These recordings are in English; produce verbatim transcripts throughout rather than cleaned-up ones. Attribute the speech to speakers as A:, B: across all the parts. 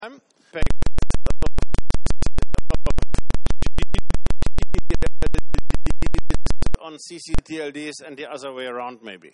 A: I'm on C C T L Ds and the other way around, maybe.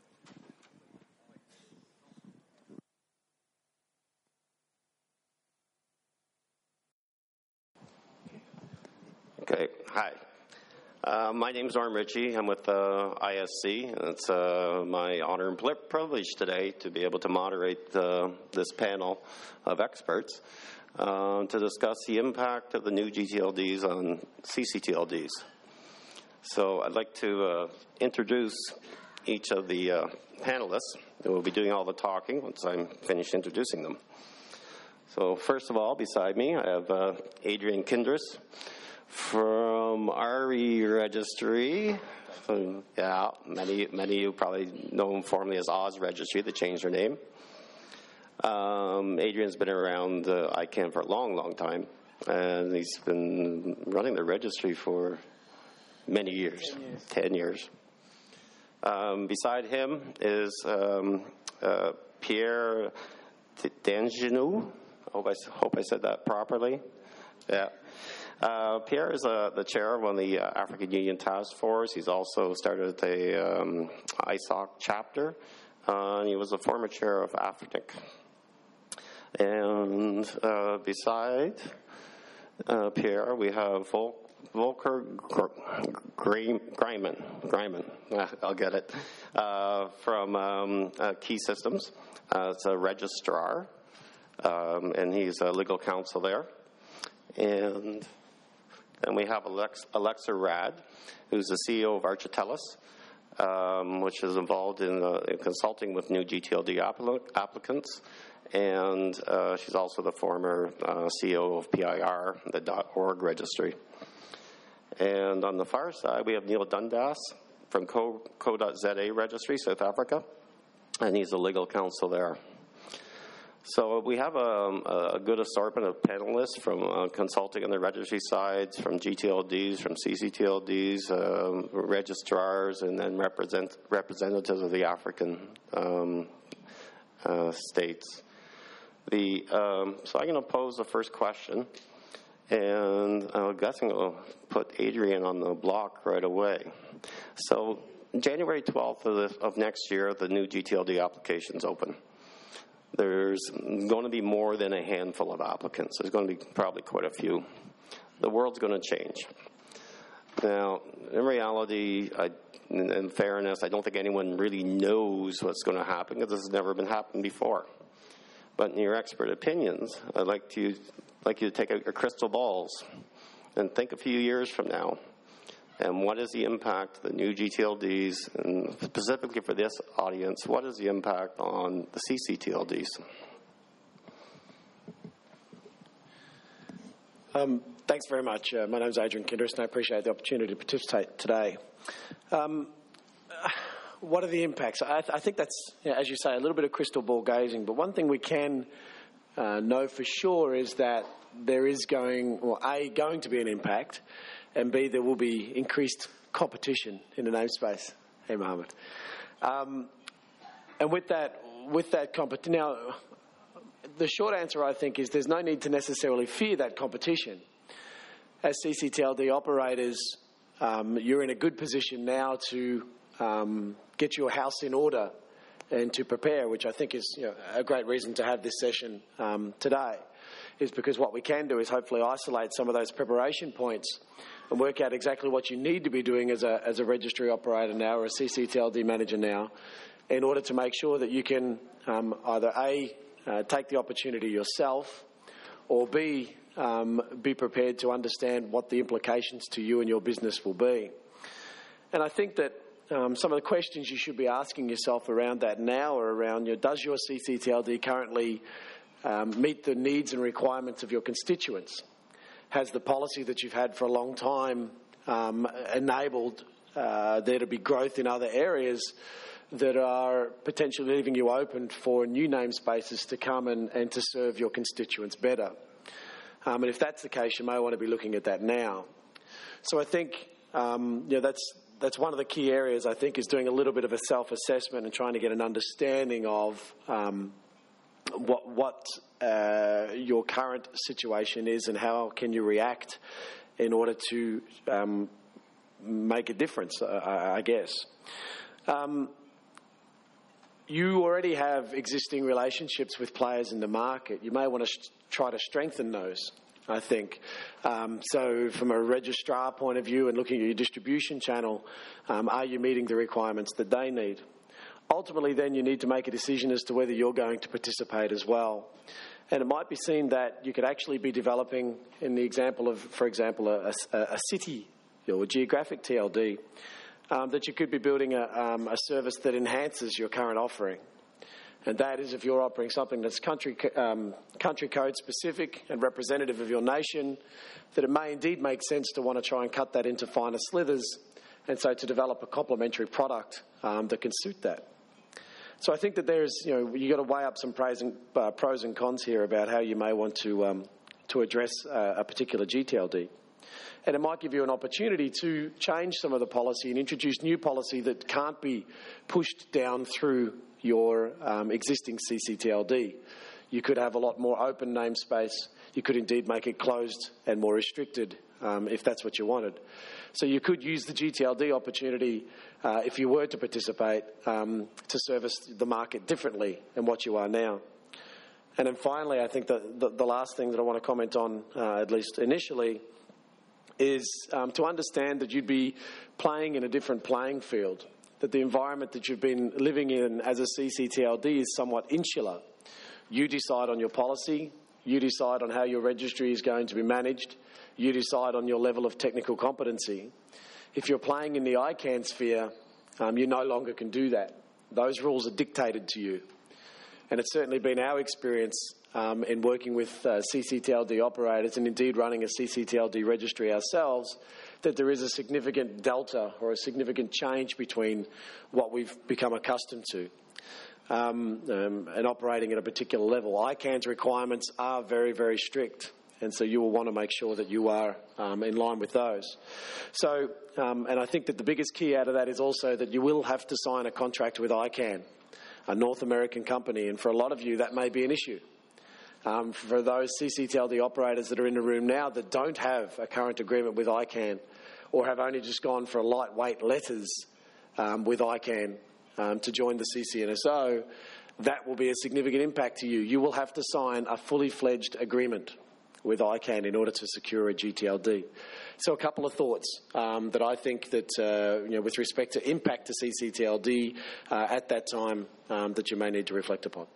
B: Okay, hi. Uh, my name is Orm Ritchie. I'm with uh, I S C. It's uh, my honor and privilege today to be able to moderate uh, this panel of experts uh, to discuss the impact of the new G T L Ds on C C T L Ds. So I'd like to uh, introduce each of the uh, panelists who will be doing all the talking once I'm finished introducing them. So first of all, beside me, I have uh, Adrian Kindris from R E Registry. So, yeah, many many of you probably know him formerly as Oz Registry. They changed their name. Um, Adrian's been around uh, I CANN for a long, long time, and he's been running the registry for many years, ten years. Ten years. Um, beside him is um, uh, Pierre Dangenou. I hope I, hope I said that properly. Yeah. Uh, Pierre is uh, the chair of one of the uh, African Union Task Force. He's also started a um, I S O C chapter, uh, and he was a former chair of AFNIC. And uh, beside uh, Pierre, we have Vol- Volker Greiman. Greiman, I'll get it, uh, from um, uh, Key Systems. Uh, it's a registrar, um, and he's a legal counsel there. And then we have Alex, Alexa Rad, who's the C E O of Architelis, um, which is involved in, uh, in consulting with new G T L D applic- applicants. And uh, she's also the former uh, C E O of P I R, the .org registry. And on the far side, we have Neil Dundas from Co dot Z A Registry, South Africa, and he's a legal counsel there. So we have a, a good assortment of panelists from uh, consulting on the registry sides, from G T L Ds, from C C T L Ds, um, registrars, and then represent, representatives of the African um, uh, states. The, um, so I'm going to pose the first question, and I'm guessing I'll put Adrian on the block right away. So January twelfth of, the, of next year, the new G T L D applications open. There's going to be more than a handful of applicants. There's going to be probably quite a few. The world's going to change. Now, in reality, I, in, in fairness, I don't think anyone really knows what's going to happen because this has never been happened before. But in your expert opinions, I'd like to like you to take out your crystal balls and think a few years from now. And what is the impact of the new G T L Ds, and specifically for this audience, what is the impact on the C C T L Ds?
C: Um, thanks very much. Uh, my name is Adrian Kindris, and I appreciate the opportunity to participate today. Um, what are the impacts? I, th- I think that's, you know, as you say, a little bit of crystal ball gazing. But one thing we can uh, know for sure is that there is going, or A, going to be an impact, and B, there will be increased competition in the namespace. Hey, Mohammed. Um, and with that, with that competition, now, the short answer, I think, is there's no need to necessarily fear that competition. As C C T L D operators, um, you're in a good position now to um, get your house in order and to prepare, which I think is, you know, a great reason to have this session um, today, is because what we can do is hopefully isolate some of those preparation points and work out exactly what you need to be doing as a as a registry operator now or a C C T L D manager now in order to make sure that you can um, either A, uh, take the opportunity yourself, or B, um, be prepared to understand what the implications to you and your business will be. And I think that um, some of the questions you should be asking yourself around that now are around, you know, does your C C T L D currently um, meet the needs and requirements of your constituents? Has the policy that you've had for a long time um, enabled uh, there to be growth in other areas that are potentially leaving you open for new namespaces to come and, and to serve your constituents better? Um, and if that's the case, you may want to be looking at that now. So I think um, you know, that's that's one of the key areas, I think, is doing a little bit of a self-assessment and trying to get an understanding of um, what what uh, your current situation is and how can you react in order to um, make a difference, uh, I, I guess. Um, you already have existing relationships with players in the market. You may want to sh- try to strengthen those, I think. Um, so from a registrar point of view and looking at your distribution channel, um, are you meeting the requirements that they need? Ultimately, then, you need to make a decision as to whether you're going to participate as well. And it might be seen that you could actually be developing, in the example of, for example, a, a, a city or geographic T L D, um, that you could be building a, um, a service that enhances your current offering. And that is if you're offering something that's country, um, country code specific and representative of your nation, that it may indeed make sense to want to try and cut that into finer slithers, and so to develop a complementary product um, that can suit that. So I think that there's, you know, you've got to weigh up some pros and, uh, pros and cons here about how you may want to, um, to address uh, a particular G T L D. And it might give you an opportunity to change some of the policy and introduce new policy that can't be pushed down through your um, existing C C T L D. You could have a lot more open namespace. You could indeed make it closed and more restricted um, if that's what you wanted. So you could use the G T L D opportunity, uh, if you were to participate, um, to service the market differently than what you are now. And then finally, I think that the, the last thing that I want to comment on, uh, at least initially, is um, to understand that you'd be playing in a different playing field, that the environment that you've been living in as a C C T L D is somewhat insular. You decide on your policy, you decide on how your registry is going to be managed, you decide on your level of technical competency. If you're playing in the I CANN sphere, um, you no longer can do that. Those rules are dictated to you. And it's certainly been our experience um, in working with uh, C C T L D operators and indeed running a C C T L D registry ourselves, that there is a significant delta or a significant change between what we've become accustomed to um, um, and operating at a particular level. I CANN's requirements are very, very strict, and so you will want to make sure that you are um, in line with those. So, um, and I think that the biggest key out of that is also that you will have to sign a contract with I CANN, a North American company, and for a lot of you that may be an issue. Um, for those C C T L D operators that are in the room now that don't have a current agreement with I CANN or have only just gone for lightweight letters um, with I CANN um, to join the C C N S O, that will be a significant impact to you. You will have to sign a fully fledged agreement with I CANN in order to secure a G T L D. So a couple of thoughts um, that I think that, uh, you know, with respect to impact to C C T L D uh, at that time um, that you may need to reflect upon.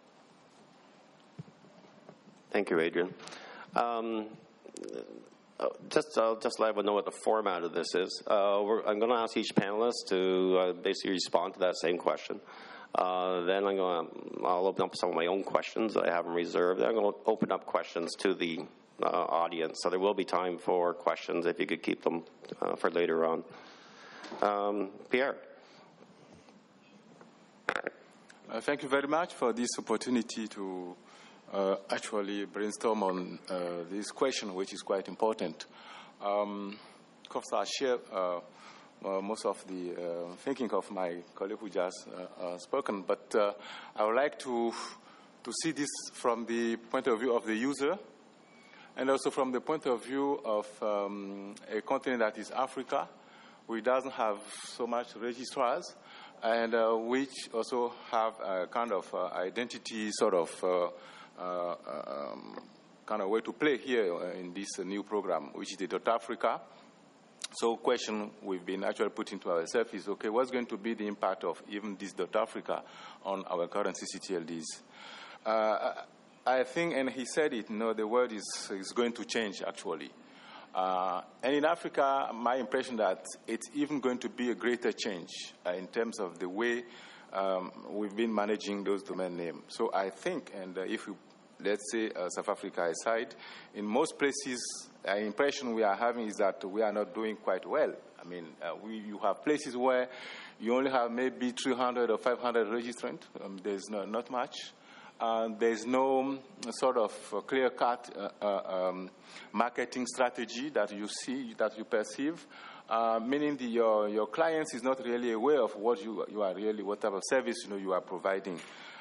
B: Thank you, Adrian. Um, just, I'll just let everyone know what the format of this is. Uh, we're, I'm going to ask each panelist to uh, basically respond to that same question. Uh, then I'm going to, I'll open up some of my own questions that I have in reserve. Then I'm going to open up questions to the uh, audience. So there will be time for questions if you could keep them uh, for later on. Um, Pierre.
D: Uh, thank you very much for this opportunity to uh, actually brainstorm on uh, this question, which is quite important. Um, of course, I share uh, uh, most of the uh, thinking of my colleague who just uh, uh, spoken, but uh, I would like to to see this from the point of view of the user, and also from the point of view of um, a continent that is Africa, which doesn't have so much registrars, and uh, which also have a kind of uh, identity sort of uh, uh, um, kind of way to play here in this uh, new program, which is the Dot Africa. So question we've been actually putting to ourselves is, okay, what's going to be the impact of even this Dot Africa on our current C C T L Ds? Uh, I think, and he said it, you know, the world is, is going to change actually. Uh, and in Africa, my impression that it's even going to be a greater change uh, in terms of the way um, we've been managing those domain names. So I think, and uh, if we, let's say uh, South Africa aside, in most places, the uh, impression we are having is that we are not doing quite well. I mean, uh, we, you have places where you only have maybe three hundred or five hundred registrants. Um, there's no, not much. Uh, there's no sort of uh, clear-cut uh, uh, um, marketing strategy that you see, that you perceive, uh, meaning the, your your clients is not really aware of what you you are really, what type of service you know you are providing.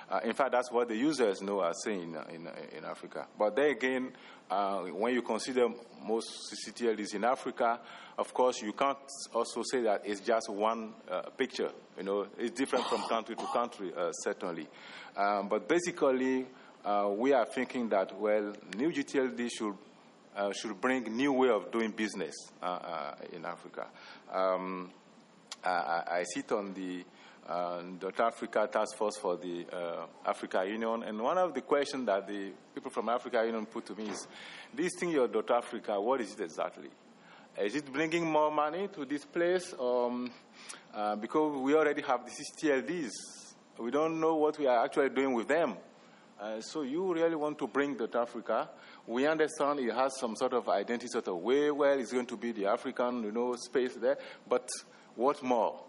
D: Uh, in fact, that's what the users know are saying in, in Africa. But then again, uh, when you consider most C C T L Ds in Africa, of course, you can't also say that it's just one uh, picture. You know, it's different from country to country, uh, certainly. Um, but basically, uh, we are thinking that, well, new G T L D should uh, should bring new way of doing business uh, uh, in Africa. Um, I, I sit on the uh, Dot Africa Task Force for the uh, Africa Union, and one of the questions that the people from Africa Union put to me is, this thing, your Dot Africa, what is it exactly? Is it bringing more money to this place? Um, uh, because we already have the C C T L Ds. We don't know what we are actually doing with them. Uh, so you really want to bring Dot Africa. We understand it has some sort of identity, sort of way where it's going to be the African, you know, space there. But what more?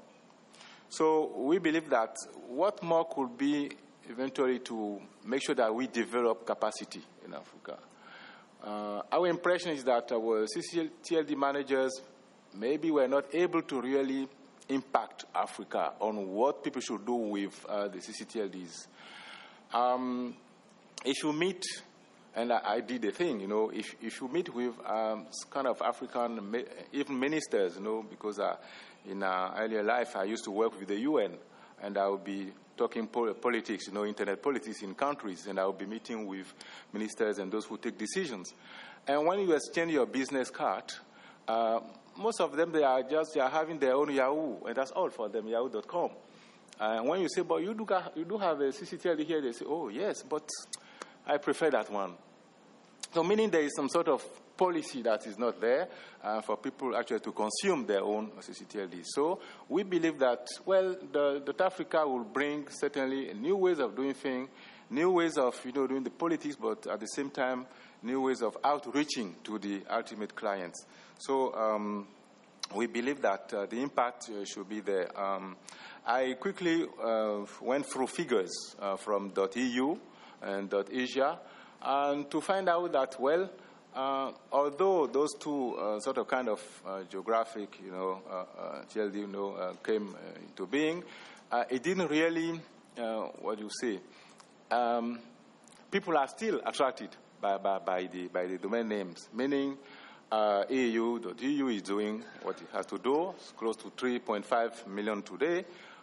D: So we believe that what more could be eventually to make sure that we develop capacity in Africa. Uh, our impression is that our C C T L D managers maybe were not able to really impact Africa on what people should do with uh, the C C T L Ds. Um, if you meet, and I, I did the thing, you know, if, if you meet with um, kind of African, even ministers, you know, because uh, in uh, earlier life I used to work with the U N, and I would be talking pol- politics, you know, internet politics in countries, and I would be meeting with ministers and those who take decisions. And when you exchange your business card, uh, most of them, they are just they are having their own Yahoo, and that's all for them, yahoo dot com. And when you say, but you do, you do have a C C T L D here, they say, oh, yes, but I prefer that one. So meaning there is some sort of policy that is not there uh, for people actually to consume their own C C T L D. So we believe that, well, the, the Africa will bring certainly new ways of doing things, new ways of, you know, doing the politics, but at the same time, new ways of outreaching to the ultimate clients. So um, we believe that uh, the impact uh, should be there. Um, I quickly uh, went through figures uh, from .eu and .asia, and to find out that, well, uh, although those two uh, sort of kind of uh, geographic, you know, uh, uh, T L D, you know, uh, came uh, into being, uh, it didn't really, uh, what do you say, um, people are still attracted by, by, by, the, by the domain names, meaning uh, A U dot E U is doing what it has to do. It's close to three point five million today.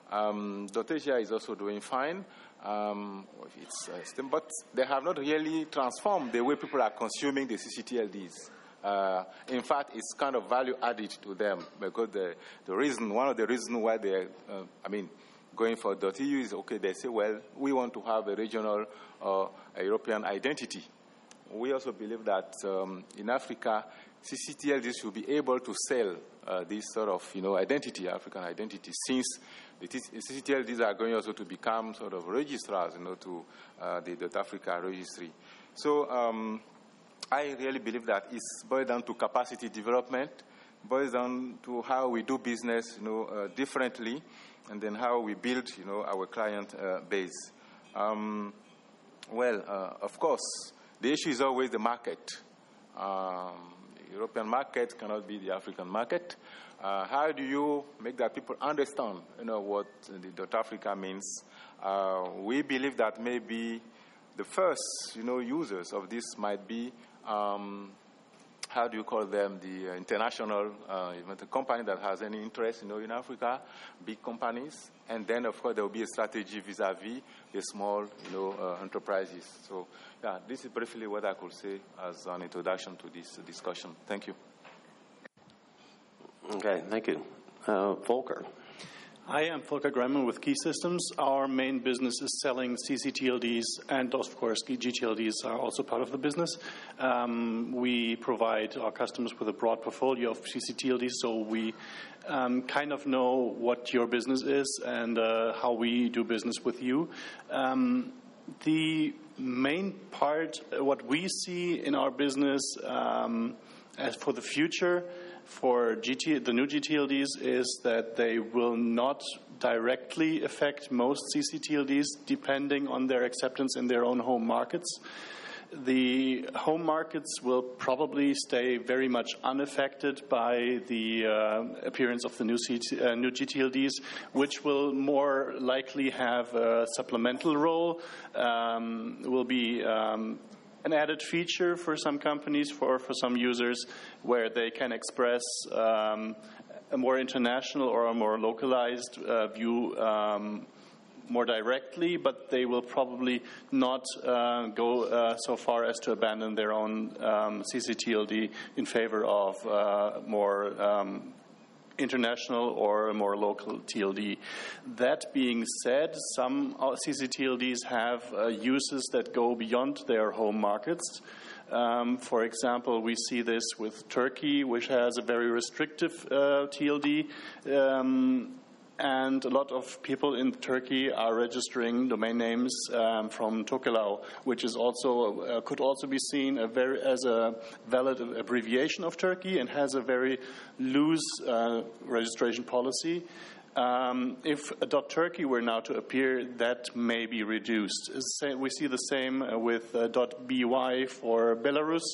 D: Um, .asia is also doing fine. Um, it's, uh, but they have not really transformed the way people are consuming the C C T L Ds. Uh, in fact, it's kind of value added to them, because the, the reason, one of the reasons why they're, uh, I mean, going for .eu is, okay, they say, well, we want to have a regional or a European identity. We also believe that um, in Africa, C C T L Ds should be able to sell uh, this sort of, you know, identity, African identity, since the C C T L Ds are going also to become sort of registrars, you know, to uh, the Dot Africa registry. So um, I really believe that it's boiled down to capacity development, boils down to how we do business, you know, uh, differently, and then how we build, you know, our client uh, base. Um, well, uh, of course, the issue is always the market. Um, the European market cannot be the African market. Uh, how do you make that people understand, you know, what the Dot Africa means? Uh, we believe that maybe the first, you know, users of this might be, um, how do you call them, the uh, international uh, the company that has any interest, you know, in Africa, big companies, and then of course there will be a strategy vis-a-vis the small, you know, uh, enterprises. So, yeah, this is briefly what I could say as an introduction to this discussion. Thank you.
B: Okay, thank you. Uh, Volker.
E: Hi, I'm Volker Greimann with Key Systems. Our main business is selling C C T L Ds, and of course G T L Ds are also part of the business. Um, we provide our customers with a broad portfolio of C C T L Ds, so we um, kind of know what your business is and uh, how we do business with you. Um, the main part, what we see in our business um, as for the future, for G T, the new G T L Ds, is that they will not directly affect most C C T L Ds depending on their acceptance in their own home markets. the home markets will probably stay very much unaffected by the uh, appearance of the new, C T, uh, new G T L Ds, which will more likely have a supplemental role, um, will be um, an added feature for some companies, for, for some users, where they can express um, a more international or a more localized uh, view um, more directly, but they will probably not uh, go uh, so far as to abandon their own um, C C T L D in favor of uh, more um, international or a more local T L D. That being said, some C C T L Ds have uh, uses that go beyond their home markets. Um, for example, we see this with Turkey, which has a very restrictive uh, T L D. Um, And a lot of people in Turkey are registering domain names um, from Tokelau, which is also uh, could also be seen a very, as a valid abbreviation of Turkey and has a very loose uh, registration policy. Um, if a .turkey were now to appear, that may be reduced. We see the same with uh, .by for Belarus,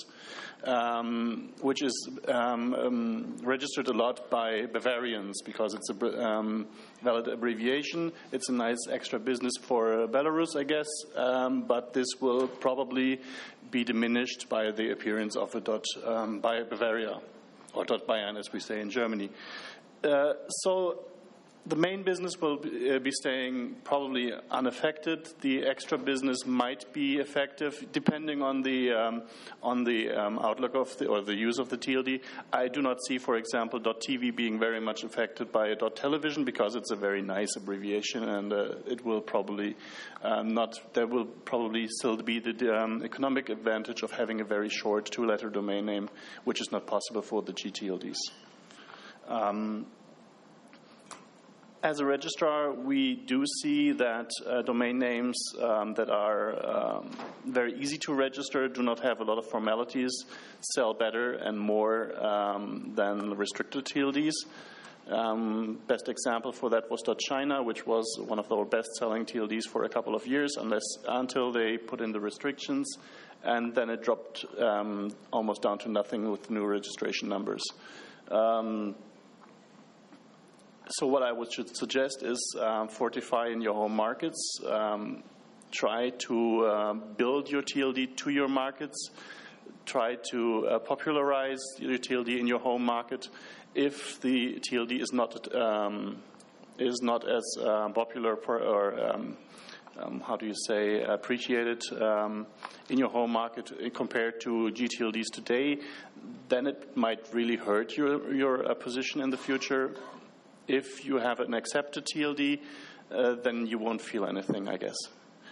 E: um, which is um, um, registered a lot by Bavarians because it's a um, valid abbreviation. It's a nice extra business for Belarus, I guess, um, but this will probably be diminished by the appearance of a dot um, by Bavaria, or .bayern, as we say in Germany. Uh, so. The main business will be, uh, be staying probably unaffected. The extra business might be effective, depending on the um, on the um, outlook of the or the use of the T L D. I do not see, for example, .tv being very much affected by a .television because it's a very nice abbreviation, and uh, it will probably um, not. There will probably still be the um, economic advantage of having a very short two-letter domain name, which is not possible for the G T L Ds. Um, As a registrar, we do see that uh, domain names um, that are um, very easy to register, do not have a lot of formalities, sell better and more um, than restricted T L Ds. Um, best example for that was .china, which was one of our best-selling T L Ds for a couple of years, unless until they put in the restrictions, and then it dropped um, almost down to nothing with new registration numbers. Um, So what I would should suggest is um, fortify in your home markets. Um, try to uh, build your T L D to your markets. Try to uh, popularize your T L D in your home market. If the T L D is not um, is not as uh, popular per, or um, um, how do you say appreciated um, in your home market compared to G T L Ds today, then it might really hurt your your uh, position in the future. If you have an accepted T L D, uh, then you won't feel anything, I guess.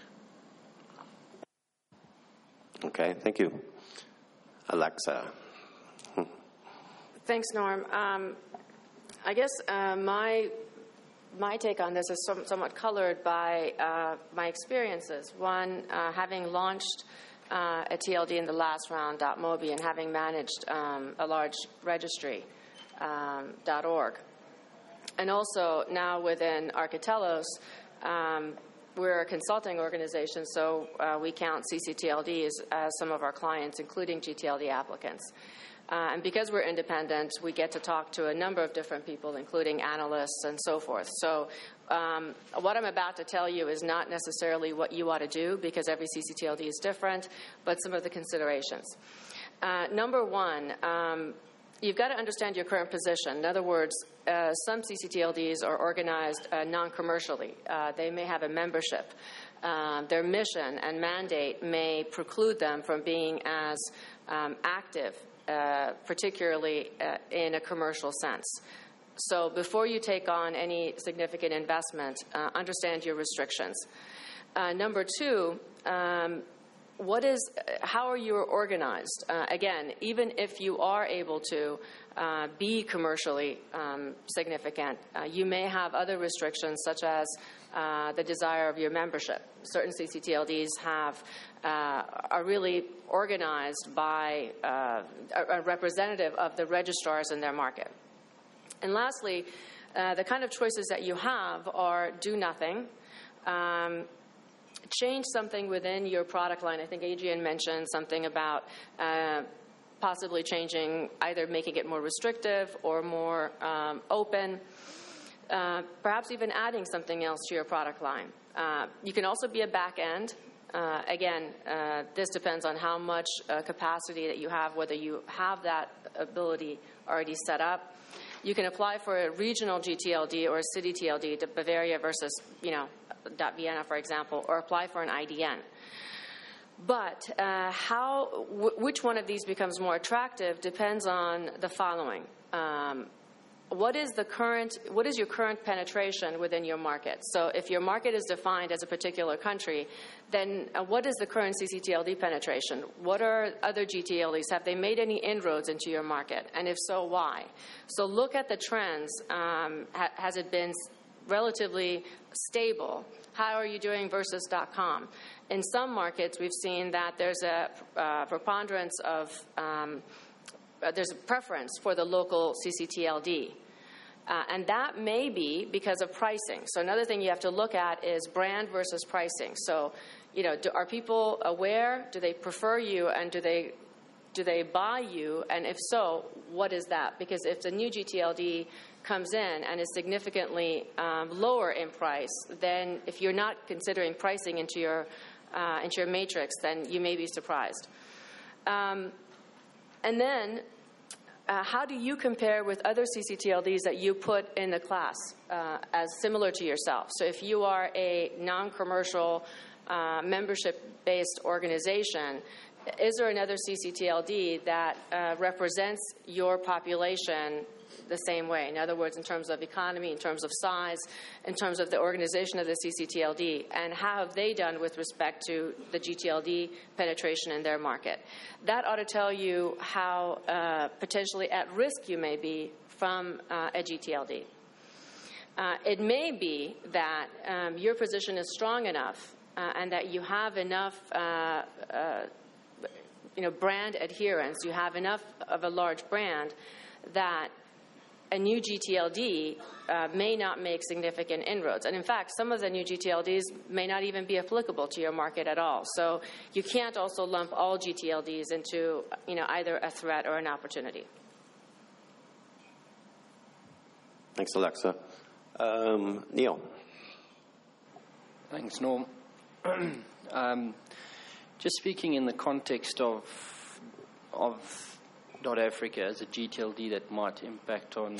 B: Okay, thank you. Alexa.
F: Thanks, Norm. Um, I guess uh, my my take on this is some, somewhat colored by uh, my experiences. One, uh, having launched uh, a T L D in the last round, .mobi, and having managed um, a large registry, um, .org. And also now within Architelos, um, we're a consulting organization, so uh, we count C C T L Ds as some of our clients, including G T L D applicants. Uh, and because we're independent, we get to talk to a number of different people, including analysts and so forth. So um, what I'm about to tell you is not necessarily what you ought to do, because every C C T L D is different, but some of the considerations. Uh, number one, um, you've got to understand your current position. In other words, uh, some C C T L Ds are organized uh, non-commercially. Uh, they may have a membership. Uh, their mission and mandate may preclude them from being as um, active, uh, particularly uh, in a commercial sense. So before you take on any significant investment, uh, understand your restrictions. Uh, number two, um, What is, how are you organized? Uh, again, even if you are able to uh, be commercially um, significant, uh, you may have other restrictions, such as uh, the desire of your membership. Certain C C T L Ds have uh, are really organized by uh, a representative of the registrars in their market. And lastly, uh, the kind of choices that you have are do nothing. Um, change something within your product line. I think Adrian mentioned something about uh, possibly changing, either making it more restrictive or more um, open, uh, perhaps even adding something else to your product line. Uh, you can also be a back end. Uh, again, uh, this depends on how much uh, capacity that you have, whether you have that ability already set up. You can apply for a regional G T L D or a city T L D, to Bavaria versus, you know, .Vienna, for example, or apply for an I D N. But uh, how, w- which one of these becomes more attractive depends on the following. Um, what is the current, what is your current penetration within your market? So if your market is defined as a particular country, then uh, what is the current C C T L D penetration? What are other G T L Ds? Have they made any inroads into your market? And if so, why? So look at the trends. Um, ha- has it been relatively stable? How are you doing versus .com? In some markets, we've seen that there's a uh, preponderance of, um, uh, there's a preference for the local C C T L D. Uh, and that may be because of pricing. So another thing you have to look at is brand versus pricing. So, you know, do, are people aware? Do they prefer you? And do they do they buy you? And if so, what is that? Because if the new G T L D comes in and is significantly um, lower in price, then if you're not considering pricing into your uh, into your matrix, then you may be surprised. Um, and then, uh, how do you compare with other C C T L Ds that you put in the class uh, as similar to yourself? So if you are a non-commercial, uh, membership-based organization, is there another C C T L D that uh, represents your population the same way? In other words, in terms of economy, in terms of size, in terms of the organization of the C C T L D, and how have they done with respect to the G T L D penetration in their market? That ought to tell you how uh, potentially at risk you may be from uh, a G T L D. Uh, it may be that um, your position is strong enough uh, and that you have enough uh, uh, you know, brand adherence, you have enough of a large brand that a new G T L D uh, may not make significant inroads. And in fact, some of the new G T L Ds may not even be applicable to your market at all. So you can't also lump all G T L Ds into, you know, either a threat or an opportunity.
B: Thanks, Alexa. Um, Neil.
G: Thanks, Norm. um, just speaking in the context of of .Africa as a G T L D that might impact on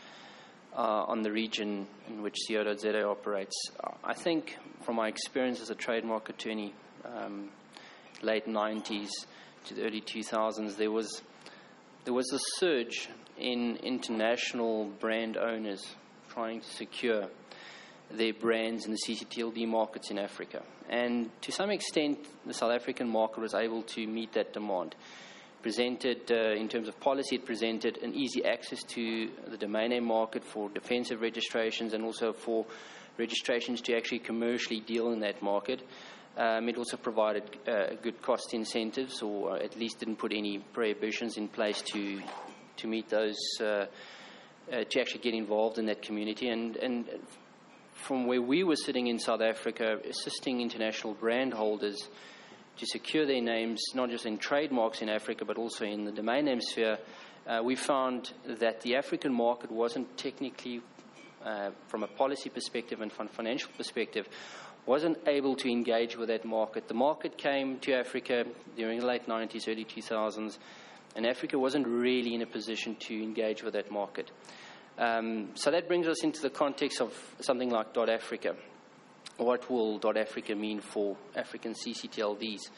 G: uh, on the region in which C O Z A operates. I think from my experience as a trademark attorney, um, late nineties to the early two thousands, there was there was a surge in international brand owners trying to secure their brands in the C C T L D markets in Africa. And to some extent, the South African market was able to meet that demand. Presented, uh, in terms of policy, it presented an easy access to the domain name market for defensive registrations and also for registrations to actually commercially deal in that market. Um, it also provided uh, good cost incentives, or at least didn't put any prohibitions in place to to meet those, uh, uh, to actually get involved in that community. And, and from where we were sitting in South Africa, assisting international brand holders to secure their names, not just in trademarks in Africa, but also in the domain name sphere, uh, we found that the African market wasn't technically, uh, from a policy perspective and from a financial perspective, wasn't able to engage with that market. The market came to Africa during the late nineties, early two thousands, and Africa wasn't really in a position to engage with that market. Um, so that brings us into the context of something like .Africa. What will .Africa mean for African C C T L Ds?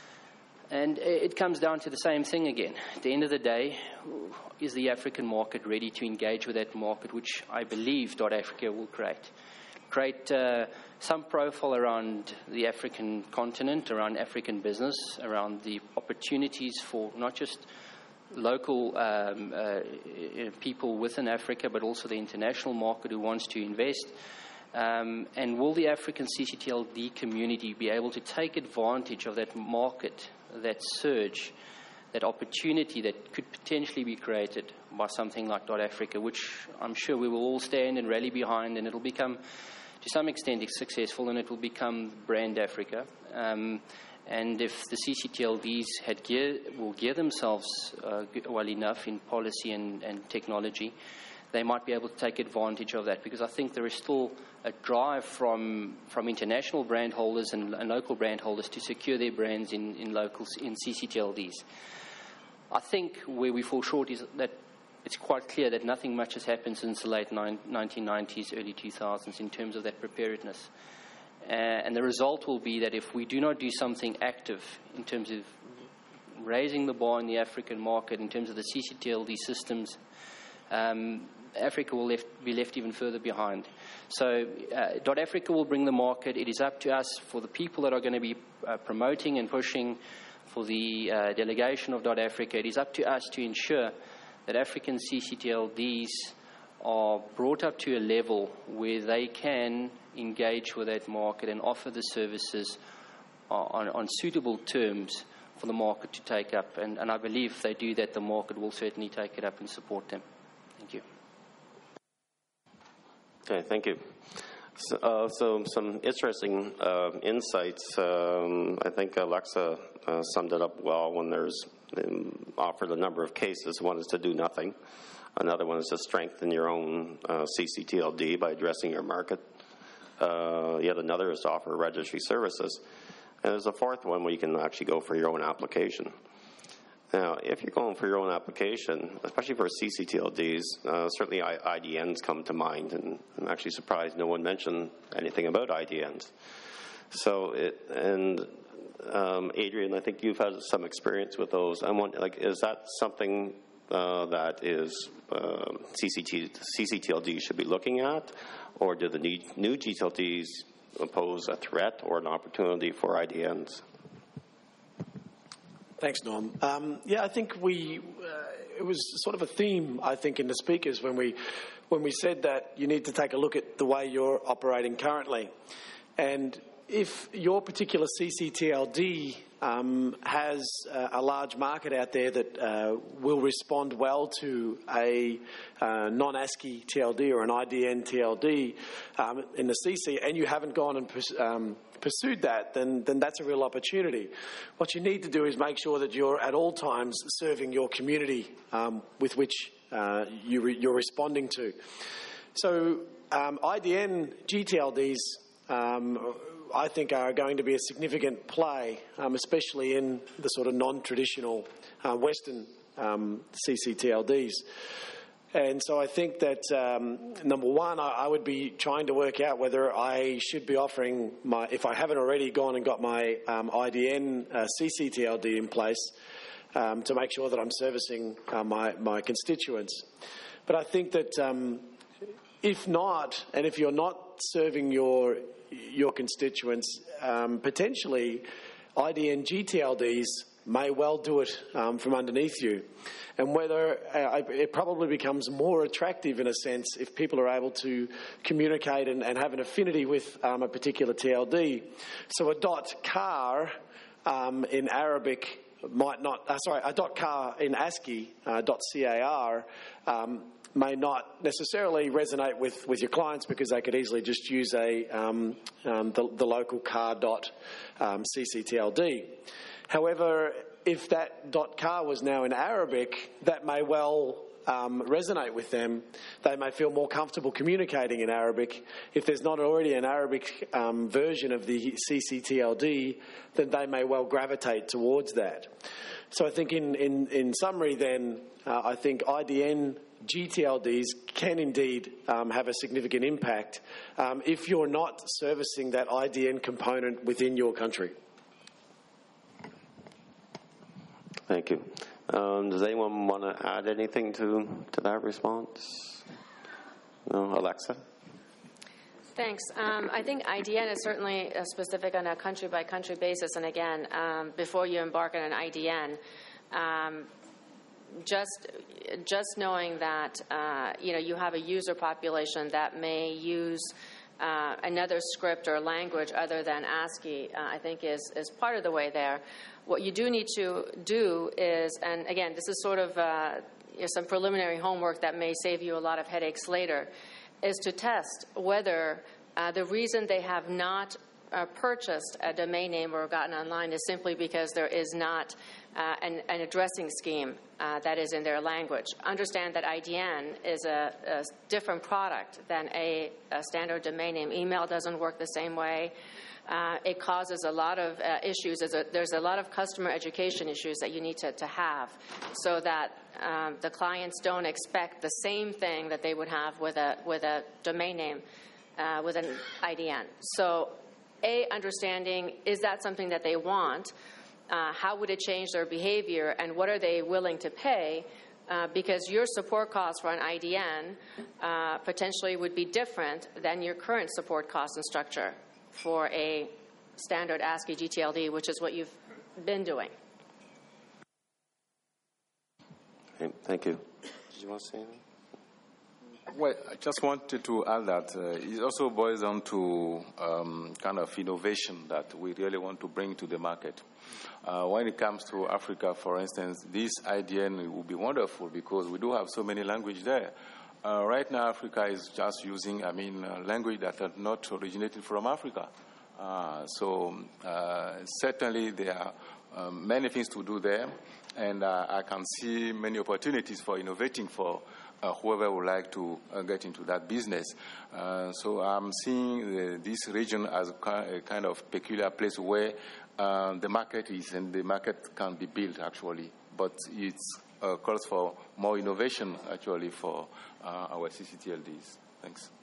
G: And it comes down to the same thing again. At the end of the day, is the African market ready to engage with that market, which I believe .Africa will create? Create uh, some profile around the African continent, around African business, around the opportunities for not just local um, uh, people within Africa, but also the international market who wants to invest. Um, and will the African C C T L D community be able to take advantage of that market, that surge, that opportunity that could potentially be created by something like .Africa, which I'm sure we will all stand and rally behind, and it'll become to some extent successful, and it will become brand Africa. Um, and if the C C T L Ds had gear, will gear themselves uh, well enough in policy and, and technology, they might be able to take advantage of that, because I think there is still a drive from from international brand holders and, and local brand holders to secure their brands in, in local in C C T L Ds. I think where we fall short is that it's quite clear that nothing much has happened since the late nineteen nineties, early two thousands in terms of that preparedness. Uh, and the result will be that if we do not do something active in terms of raising the bar in the African market, in terms of the C C T L D systems, um, Africa will left, be left even further behind. So uh, Dot Africa will bring the market. It is up to us, for the people that are going to be uh, promoting and pushing for the uh, delegation of Dot Africa, it is up to us to ensure that African C C T L Ds are brought up to a level where they can engage with that market and offer the services on, on suitable terms for the market to take up. And, and I believe if they do that, the market will certainly take it up and support them. Thank you.
B: Okay, thank you. So, uh, so some interesting uh, insights. Um, I think Alexa uh, summed it up well when there's um, offered a number of cases. One is to do nothing. Another one is to strengthen your own uh, C C T L D by addressing your market. Uh, yet another is to offer registry services. And there's a fourth one where you can actually go for your own application. Now, if you're going for your own application, especially for C C T L Ds, uh, certainly I D Ns come to mind, and I'm actually surprised no one mentioned anything about I D Ns. So, it, and um, Adrian, I think you've had some experience with those. I'm wondering, like, is that something uh, that is uh, C C T, C C T L D should be looking at, or do the new G T L Ds pose a threat or an opportunity for I D Ns?
C: Thanks, Norm. Um, yeah, I think we, uh, it was sort of a theme, I think, in the speakers when we, when we said that you need to take a look at the way you're operating currently. And if your particular C C T L D um, has uh, a large market out there that uh, will respond well to a uh, non-ASCII T L D or an I D N T L D um, in the C C, and you haven't gone and pers- um, pursued that, then, then that's a real opportunity. What you need to do is make sure that you're at all times serving your community um, with which uh, you re- you're responding to. So um, I D N G T L Ds um, I think are going to be a significant play, um, especially in the sort of non-traditional uh, Western um, C C T L Ds. And so I think that, um, number one, I, I would be trying to work out whether I should be offering my, if I haven't already gone and got my um, I D N uh, C C T L D in place, um, to make sure that I'm servicing uh, my, my constituents. But I think that um, if not, and if you're not serving your your constituents, um, potentially I D N G T L Ds may well do it um, from underneath you. And whether uh, it probably becomes more attractive in a sense if people are able to communicate and, and have an affinity with um, a particular T L D. So a dot car um, in Arabic might not, uh, sorry, a dot car in ASCII, uh, dot car, um, may not necessarily resonate with, with your clients because they could easily just use a um, um, the, the local car dot um, C C T L D. However, if that dot car was now in Arabic, that may well um, resonate with them. They may feel more comfortable communicating in Arabic. If there's not already an Arabic um, version of the C C T L D, then they may well gravitate towards that. So I think in, in, in summary then, uh, I think I D N G T L Ds can indeed um, have a significant impact um, if you're not servicing that I D N component within your country.
B: Thank you. Um, does anyone want to add anything to, to that response? No, Alexa?
F: Thanks. Um, I think I D N is certainly uh, specific on a country-by-country basis. And again, um, before you embark on an I D N, um, just just knowing that uh, you know you have a user population that may use uh, another script or language other than ASCII, uh, I think is is part of the way there. What you do need to do is, and again, this is sort of uh, you know, some preliminary homework that may save you a lot of headaches later, is to test whether Uh, the reason they have not uh, purchased a domain name or gotten online is simply because there is not uh, an, an addressing scheme uh, that is in their language. Understand that I D N is a, a different product than a, a standard domain name. Email doesn't work the same way. Uh, it causes a lot of uh, issues. There's a, there's a lot of customer education issues that you need to, to have so that um, the clients don't expect the same thing that they would have with a, with a domain name, uh, with an I D N. So, A, understanding, is that something that they want? Uh, how would it change their behavior, and what are they willing to pay? Uh, because your support costs for an I D N uh, potentially would be different than your current support cost and structure for a standard ASCII G T L D, which is what you've been doing.
B: Okay, thank you. Did you want to say anything?
D: Well, I just wanted to add that uh, it also boils down to um, kind of innovation that we really want to bring to the market. Uh, when it comes to Africa, for instance, this I D N would be wonderful because we do have so many languages there. Uh, right now, Africa is just using, I mean, uh, language that are not originated from Africa. Uh, so uh, certainly there are um, many things to do there, and uh, I can see many opportunities for innovating for Uh, whoever would like to uh, get into that business. Uh, so I'm seeing uh, this region as a, a kind of peculiar place where uh, the market is, and the market can be built actually. But it uh, calls for more innovation actually for uh, our C C T L Ds. Thanks.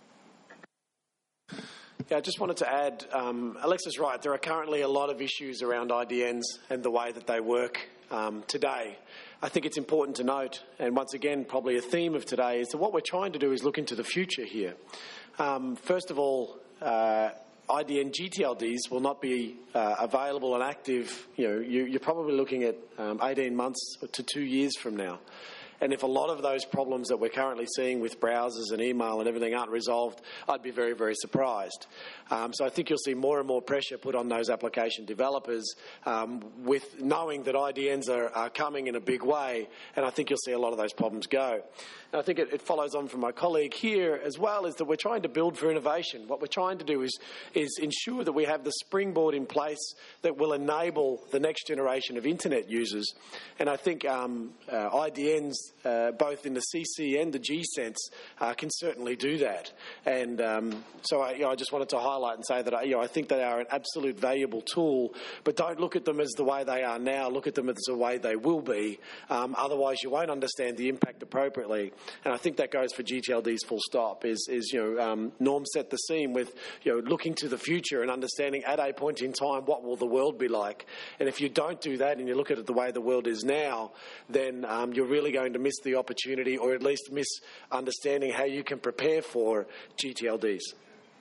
C: Yeah, I just wanted to add, um, Alexa's right, there are currently a lot of issues around I D Ns and the way that they work um, today. I think it's important to note, and once again, probably a theme of today, is that what we're trying to do is look into the future here. Um, first of all, uh, I D N G T L Ds will not be uh, available and active. You know, you, you're probably looking at um, eighteen months to two years from now. And if a lot of those problems that we're currently seeing with browsers and email and everything aren't resolved, I'd be very, very surprised. Um, so I think you'll see more and more pressure put on those application developers um, with knowing that I D Ns are, are coming in a big way, and I think you'll see a lot of those problems go. And I think it, it follows on from my colleague here as well, is that we're trying to build for innovation. What we're trying to do is, is ensure that we have the springboard in place that will enable the next generation of internet users. And I think um, uh, I D Ns, uh, both in the C C and the G sense, uh, can certainly do that. And um, so I, you know, I just wanted to highlight and say that you know, I think they are an absolute valuable tool, but don't look at them as the way they are now. Look at them as the way they will be. Um, otherwise, you won't understand the impact appropriately. And I think that goes for G T L Ds full stop, is, is you know, um, Norm set the scene with, you know, looking to the future and understanding at a point in time what will the world be like. And if you don't do that and you look at it the way the world is now, then um, you're really going to miss the opportunity, or at least miss understanding how you can prepare for G T L Ds.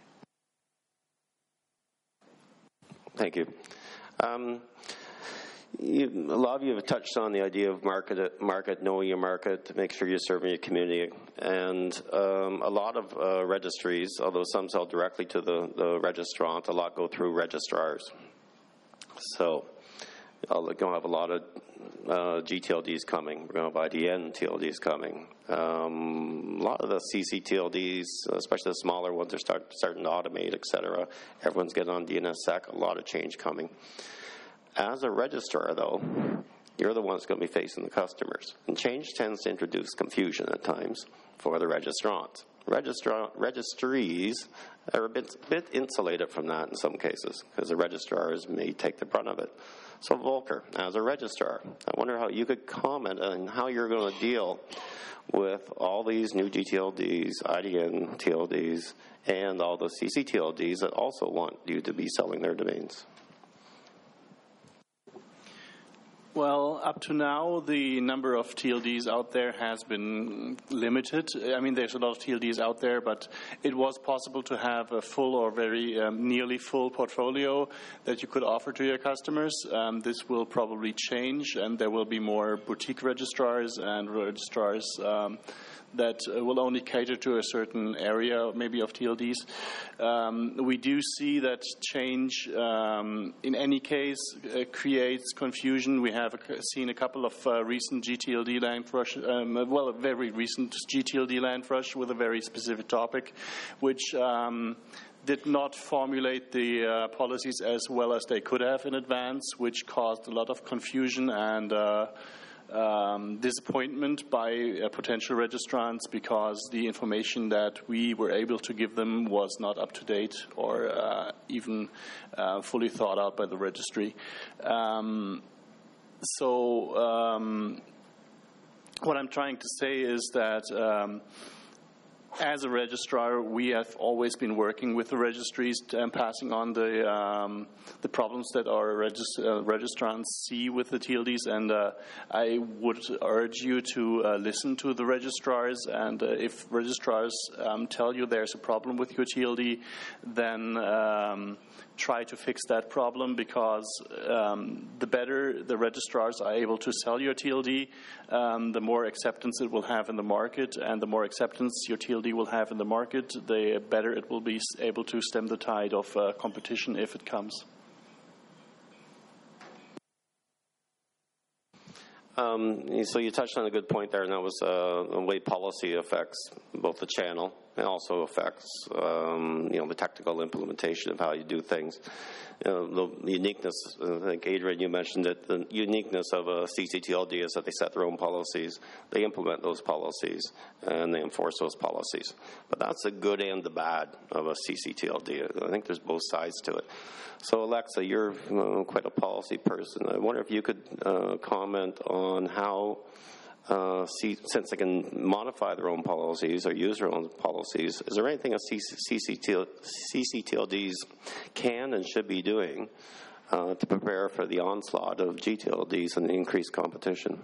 B: Thank you. Um, You, a lot of you have touched on the idea of market, market, knowing your market, to make sure you're serving your community. And um, a lot of uh, registries, although some sell directly to the, the registrant, a lot go through registrars. So we're going to have a lot of uh, G T L Ds coming. We're going to have I D N T L Ds coming. Um, a lot of the C C T L Ds, especially the smaller ones, are start, starting to automate, et cetera. Everyone's getting on D N S S E C, a lot of change coming. As a registrar, though, you're the one that's going to be facing the customers. And change tends to introduce confusion at times for the registrants. Registrar, registries are a bit, bit insulated from that in some cases, because the registrars may take the brunt of it. So, Volker, as a registrar, I wonder how you could comment on how you're going to deal with all these new G T L Ds, I D N T L Ds, and all the C C T L Ds that also want you to be selling their domains.
E: Well, up to now, the number of T L Ds out there has been limited. I mean, there's a lot of T L Ds out there, but it was possible to have a full or very um, nearly full portfolio that you could offer to your customers. Um, this will probably change, and there will be more boutique registrars and registrars um, that uh, will only cater to a certain area, maybe of T L Ds. Um, we do see that change, um, in any case, uh, creates confusion. We have a, seen a couple of uh, recent G T L D land rush, um, well, a very recent G T L D land rush with a very specific topic, which um, did not formulate the uh, policies as well as they could have in advance, which caused a lot of confusion and uh, um, disappointment by uh, potential registrants because the information that we were able to give them was not up to date or uh, even uh, fully thought out by the registry. Um, so um, what I'm trying to say is that um, as a registrar, we have always been working with the registries and passing on the um, the problems that our regist- uh, registrants see with the T L Ds. And uh, I would urge you to uh, listen to the registrars. And uh, if registrars um, tell you there's a problem with your T L D, then um, try to fix that problem, because um, the better the registrars are able to sell your T L D, um, the more acceptance it will have in the market, and the more acceptance your T L D will have in the market, the better it will be able to stem the tide of uh, competition if it comes.
B: Um, so you touched on a good point there, and that was uh, the way policy affects both the channel and also affects um, you know the technical implementation of how you do things. You know, the uniqueness, I think Adrian, you mentioned it, the uniqueness of a C C T L D is that they set their own policies, they implement those policies, and they enforce those policies. But that's the good and the bad of a C C T L D. I think there's both sides to it. So, Alexa, you're uh, quite a policy person. I wonder if you could uh, comment on how, uh, C- since they can modify their own policies or use their own policies, is there anything a C C T L Ds can and should be doing uh, to prepare for the onslaught of G T L Ds and increased competition?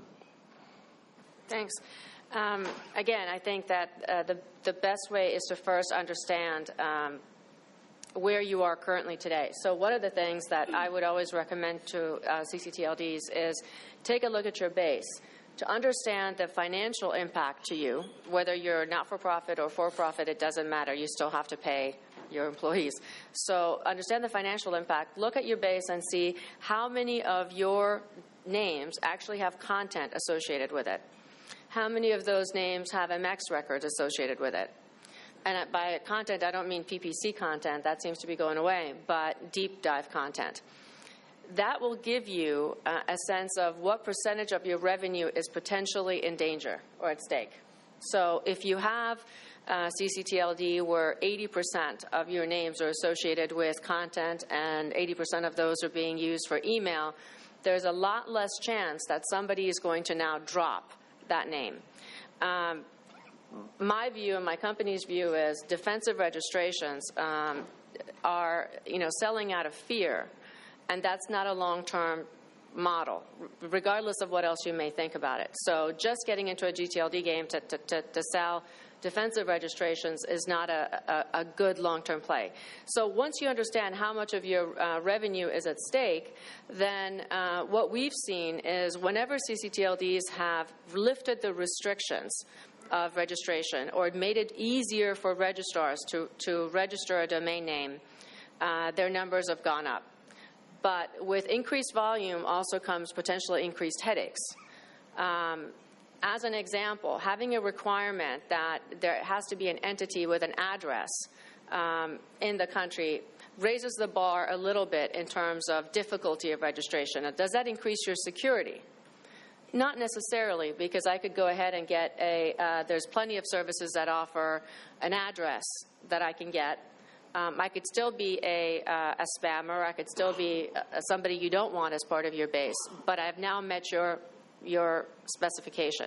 F: Thanks. Um, again, I think that uh, the, the best way is to first understand um, where you are currently today. So one of the things that I would always recommend to uh, C C T L Ds is take a look at your base to understand the financial impact to you. Whether you're not-for-profit or for-profit, it doesn't matter. You still have to pay your employees. So understand the financial impact. Look at your base and see how many of your names actually have content associated with it. How many of those names have M X records associated with it? And by content, I don't mean P P C content. That seems to be going away, but deep dive content. That will give you uh, a sense of what percentage of your revenue is potentially in danger or at stake. So if you have uh, C C T L D where eighty percent of your names are associated with content and eighty percent of those are being used for email, there's a lot less chance that somebody is going to now drop that name. Um, My view and my company's view is defensive registrations um, are, you know, selling out of fear, and that's not a long-term model, regardless of what else you may think about it. So just getting into a G T L D game to, to, to, to sell defensive registrations is not a, a, a good long-term play. So once you understand how much of your uh, revenue is at stake, then uh, what we've seen is whenever C C T L Ds have lifted the restrictions of registration or made it easier for registrars to, to register a domain name, uh, their numbers have gone up. But with increased volume also comes potentially increased headaches. Um, as an example, having a requirement that there has to be an entity with an address um, in the country raises the bar a little bit in terms of difficulty of registration. Does that increase your security? Not necessarily, because I could go ahead and get a, uh, there's plenty of services that offer an address that I can get. Um, I could still be a, uh, a spammer. I could still be uh, somebody you don't want as part of your base, but I've now met your, your specification.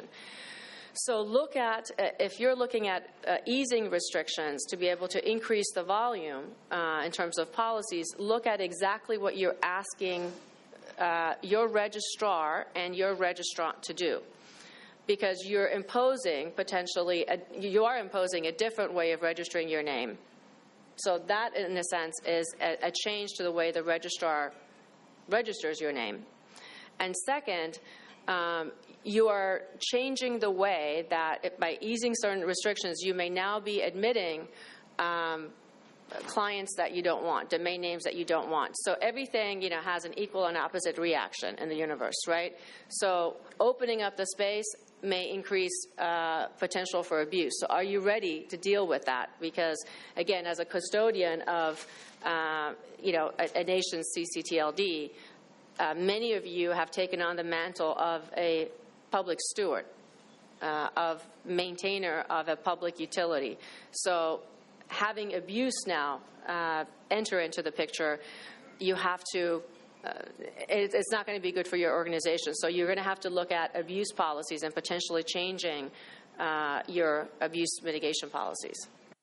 F: So look at, uh, if you're looking at uh, easing restrictions to be able to increase the volume uh, in terms of policies, look at exactly what you're asking Uh, your registrar and your registrant to do, because you're imposing potentially, a, you are imposing a different way of registering your name. So that, in a sense, is a, a change to the way the registrar registers your name. And second, um, you are changing the way that, it, by easing certain restrictions, you may now be admitting um, clients that you don't want, domain names that you don't want. So everything, you know, has an equal and opposite reaction in the universe, right? So opening up the space may increase uh, potential for abuse. So are you ready to deal with that? Because, again, as a custodian of, uh, you know, a, a nation's C C T L D, uh, many of you have taken on the mantle of a public steward, uh, of maintainer of a public utility. So having abuse now uh, enter into the picture, you have to Uh, it, it's not going to be good for your organization. So you're going to have to look at abuse policies and potentially changing uh, your abuse mitigation policies.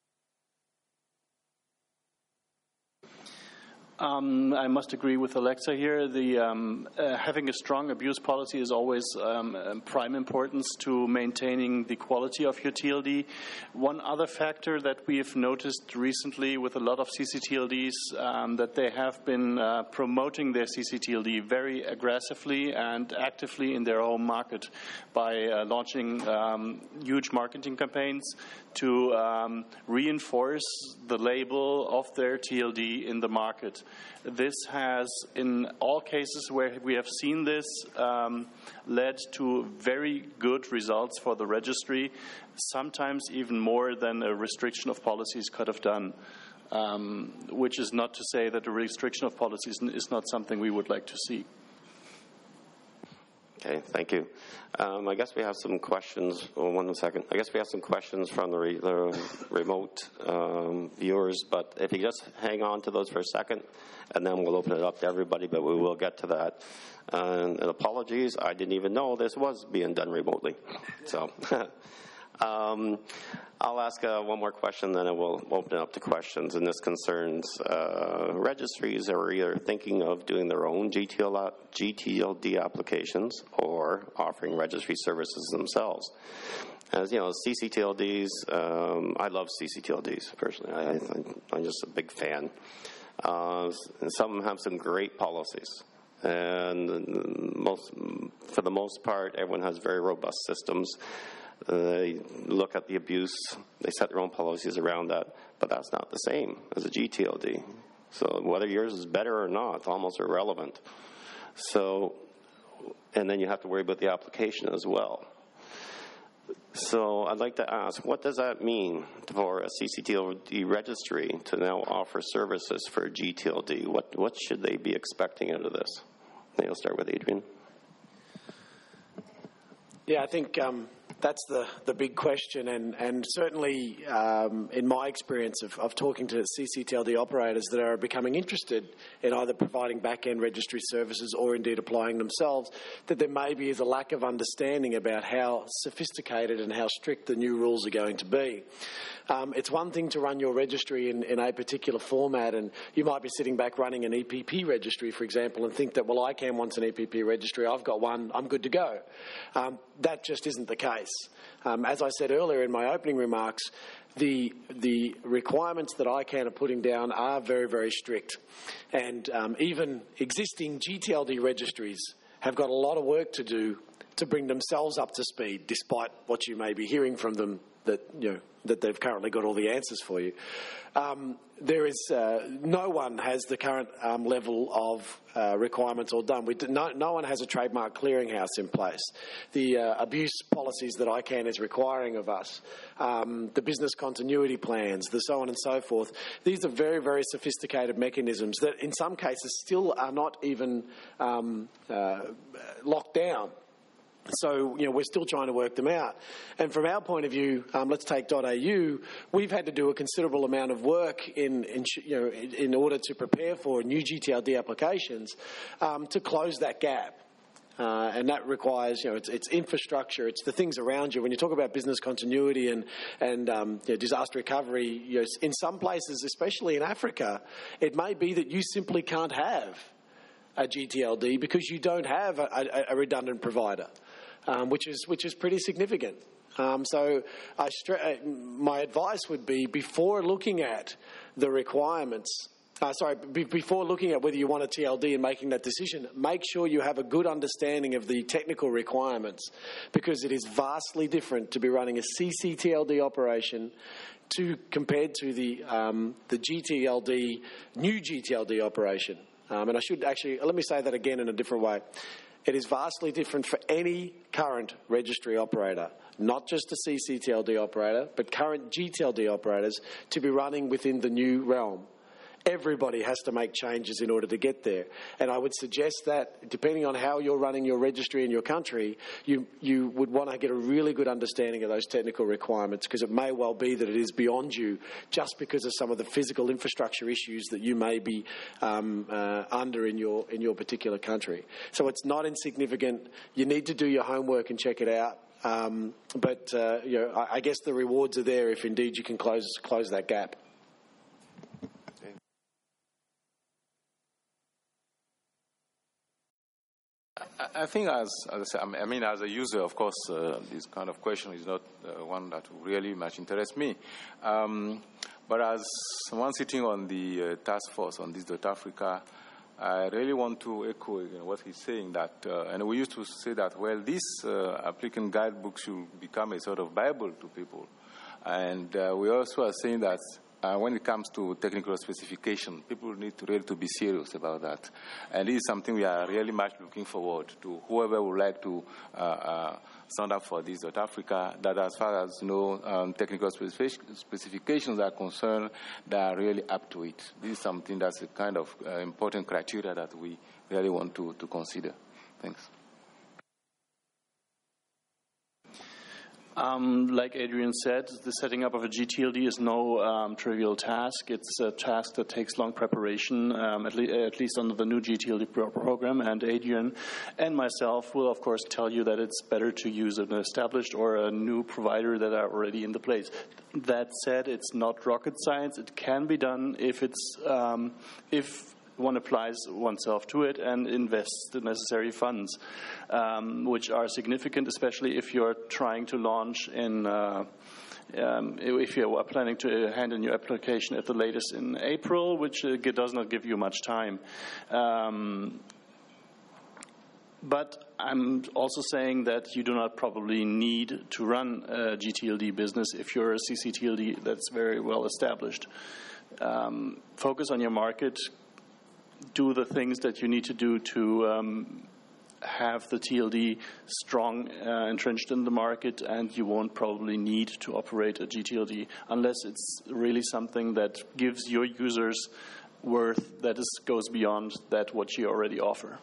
E: Um, I must agree with Alexa here. The, um, uh, having a strong abuse policy is always um, um, prime importance to maintaining the quality of your T L D. One other factor that we've noticed recently with a lot of C C T L Ds, um, that they have been uh, promoting their C C T L D very aggressively and actively in their home market by uh, launching um, huge marketing campaigns to um, reinforce the label of their T L D in the market. This has, in all cases where we have seen this, um, led to very good results for the registry, sometimes even more than a restriction of policies could have done, um, which is not to say that a restriction of policies is not something we would like to see.
B: Okay, thank you. Um, I guess we have some questions. Oh, one second. I guess we have some questions from the, re, the remote um, viewers, but if you just hang on to those for a second, and then we'll open it up to everybody, but we will get to that. And, and apologies, I didn't even know this was being done remotely. So um, I'll ask uh, one more question, then I will open it up to questions. And this concerns uh, registries that are either thinking of doing their own G T L D applications or offering registry services themselves. As you know, C C T L Ds, um, I love C C T L Ds personally. I, I, I'm just a big fan. Uh, some of them have some great policies. And most, for the most part, everyone has very robust systems. They look at the abuse, they set their own policies around that, but that's not the same as a G T L D. So whether yours is better or not, it's almost irrelevant. So, and then you have to worry about the application as well. So I'd like to ask, what does that mean for a C C T L D registry to now offer services for G T L D? What, what should they be expecting out of this? Maybe I'll start with Adrian.
C: Yeah, I think um, that's the, the big question, and, and certainly um, in my experience of, of talking to C C T L D operators that are becoming interested in either providing back-end registry services or indeed applying themselves, that there maybe is a lack of understanding about how sophisticated and how strict the new rules are going to be. Um, it's one thing to run your registry in, in a particular format, and you might be sitting back running an E P P registry, for example, and think that, well, I can wants an E P P registry, I've got one, I'm good to go. Um, that just isn't the case. Um, as I said earlier in my opening remarks, the the requirements that I C A N are putting down are very, very strict. And um, even existing G T L D registries have got a lot of work to do to bring themselves up to speed, despite what you may be hearing from them that, you know, that they've currently got all the answers for you. Um, there is uh, no one has the current um, level of uh, requirements all done. We do, no, no one has a trademark clearinghouse in place. The uh, abuse policies that I C A N is requiring of us, um, the business continuity plans, the so on and so forth. These are very, very sophisticated mechanisms that, in some cases, still are not even um, uh, locked down. So, you know, we're still trying to work them out. And from our point of view, um, let's take .au, we've had to do a considerable amount of work in, in you know, in order to prepare for new G T L D applications um, to close that gap. Uh, and that requires, you know, it's, it's infrastructure, it's the things around you. When you talk about business continuity and, and um, you know, disaster recovery, you know, in some places, especially in Africa, it may be that you simply can't have a G T L D because you don't have a, a, a redundant provider. Um, which is which is pretty significant. Um, so I stra- my advice would be, before looking at the requirements, uh, sorry, b- before looking at whether you want a T L D and making that decision, make sure you have a good understanding of the technical requirements, because it is vastly different to be running a C C T L D operation to compared to the um, the G T L D, new G T L D operation. Um, and I should actually, let me say that again in a different way. It is vastly different for any current registry operator, not just a C C T L D operator, but current G T L D operators, to be running within the new realm. Everybody has to make changes in order to get there. And I would suggest that, depending on how you're running your registry in your country, you, you would want to get a really good understanding of those technical requirements, because it may well be that it is beyond you just because of some of the physical infrastructure issues that you may be um, uh, under in your, in your particular country. So it's not insignificant. You need to do your homework and check it out. Um, but uh, you know, I, I guess the rewards are there if indeed you can close, close that gap.
D: I think, as, as I, say, I mean, as a user, of course, uh, this kind of question is not uh, one that really much interests me. Um, but as someone sitting on the uh, task force on this dot Africa, I really want to echo again what he's saying. That, uh, and we used to say that, well, this uh, applicant guidebook should become a sort of Bible to people. And uh, we also are saying that Uh, when it comes to technical specification, people need to really to be serious about that. And this is something we are really much looking forward to. Whoever would like to uh, uh, stand up for this dot Africa, that as far as you know, um, technical specific specifications are concerned, they are really up to it. This is something that's a kind of uh, important criteria that we really want to, to consider. Thanks.
E: Um, like Adrian said, the setting up of a G T L D is no um, trivial task. It's a task that takes long preparation, um, at, le at least under the new G T L D pro program. And Adrian and myself will, of course, tell you that it's better to use an established or a new provider that are already in the place. That said, it's not rocket science. It can be done if it's um, if one applies oneself to it and invests the necessary funds, um, which are significant, especially if you're trying to launch in, uh, um, if you are planning to hand in your application at the latest in April, which uh, does not give you much time. Um, But I'm also saying that you do not probably need to run a G T L D business if you're a C C T L D that's very well established. Um, focus on your market. Do the things that you need to do to um, have the T L D strong, uh, entrenched in the market, and you won't probably need to operate a G T L D unless it's really something that gives your users worth that is, goes beyond that what you already offer.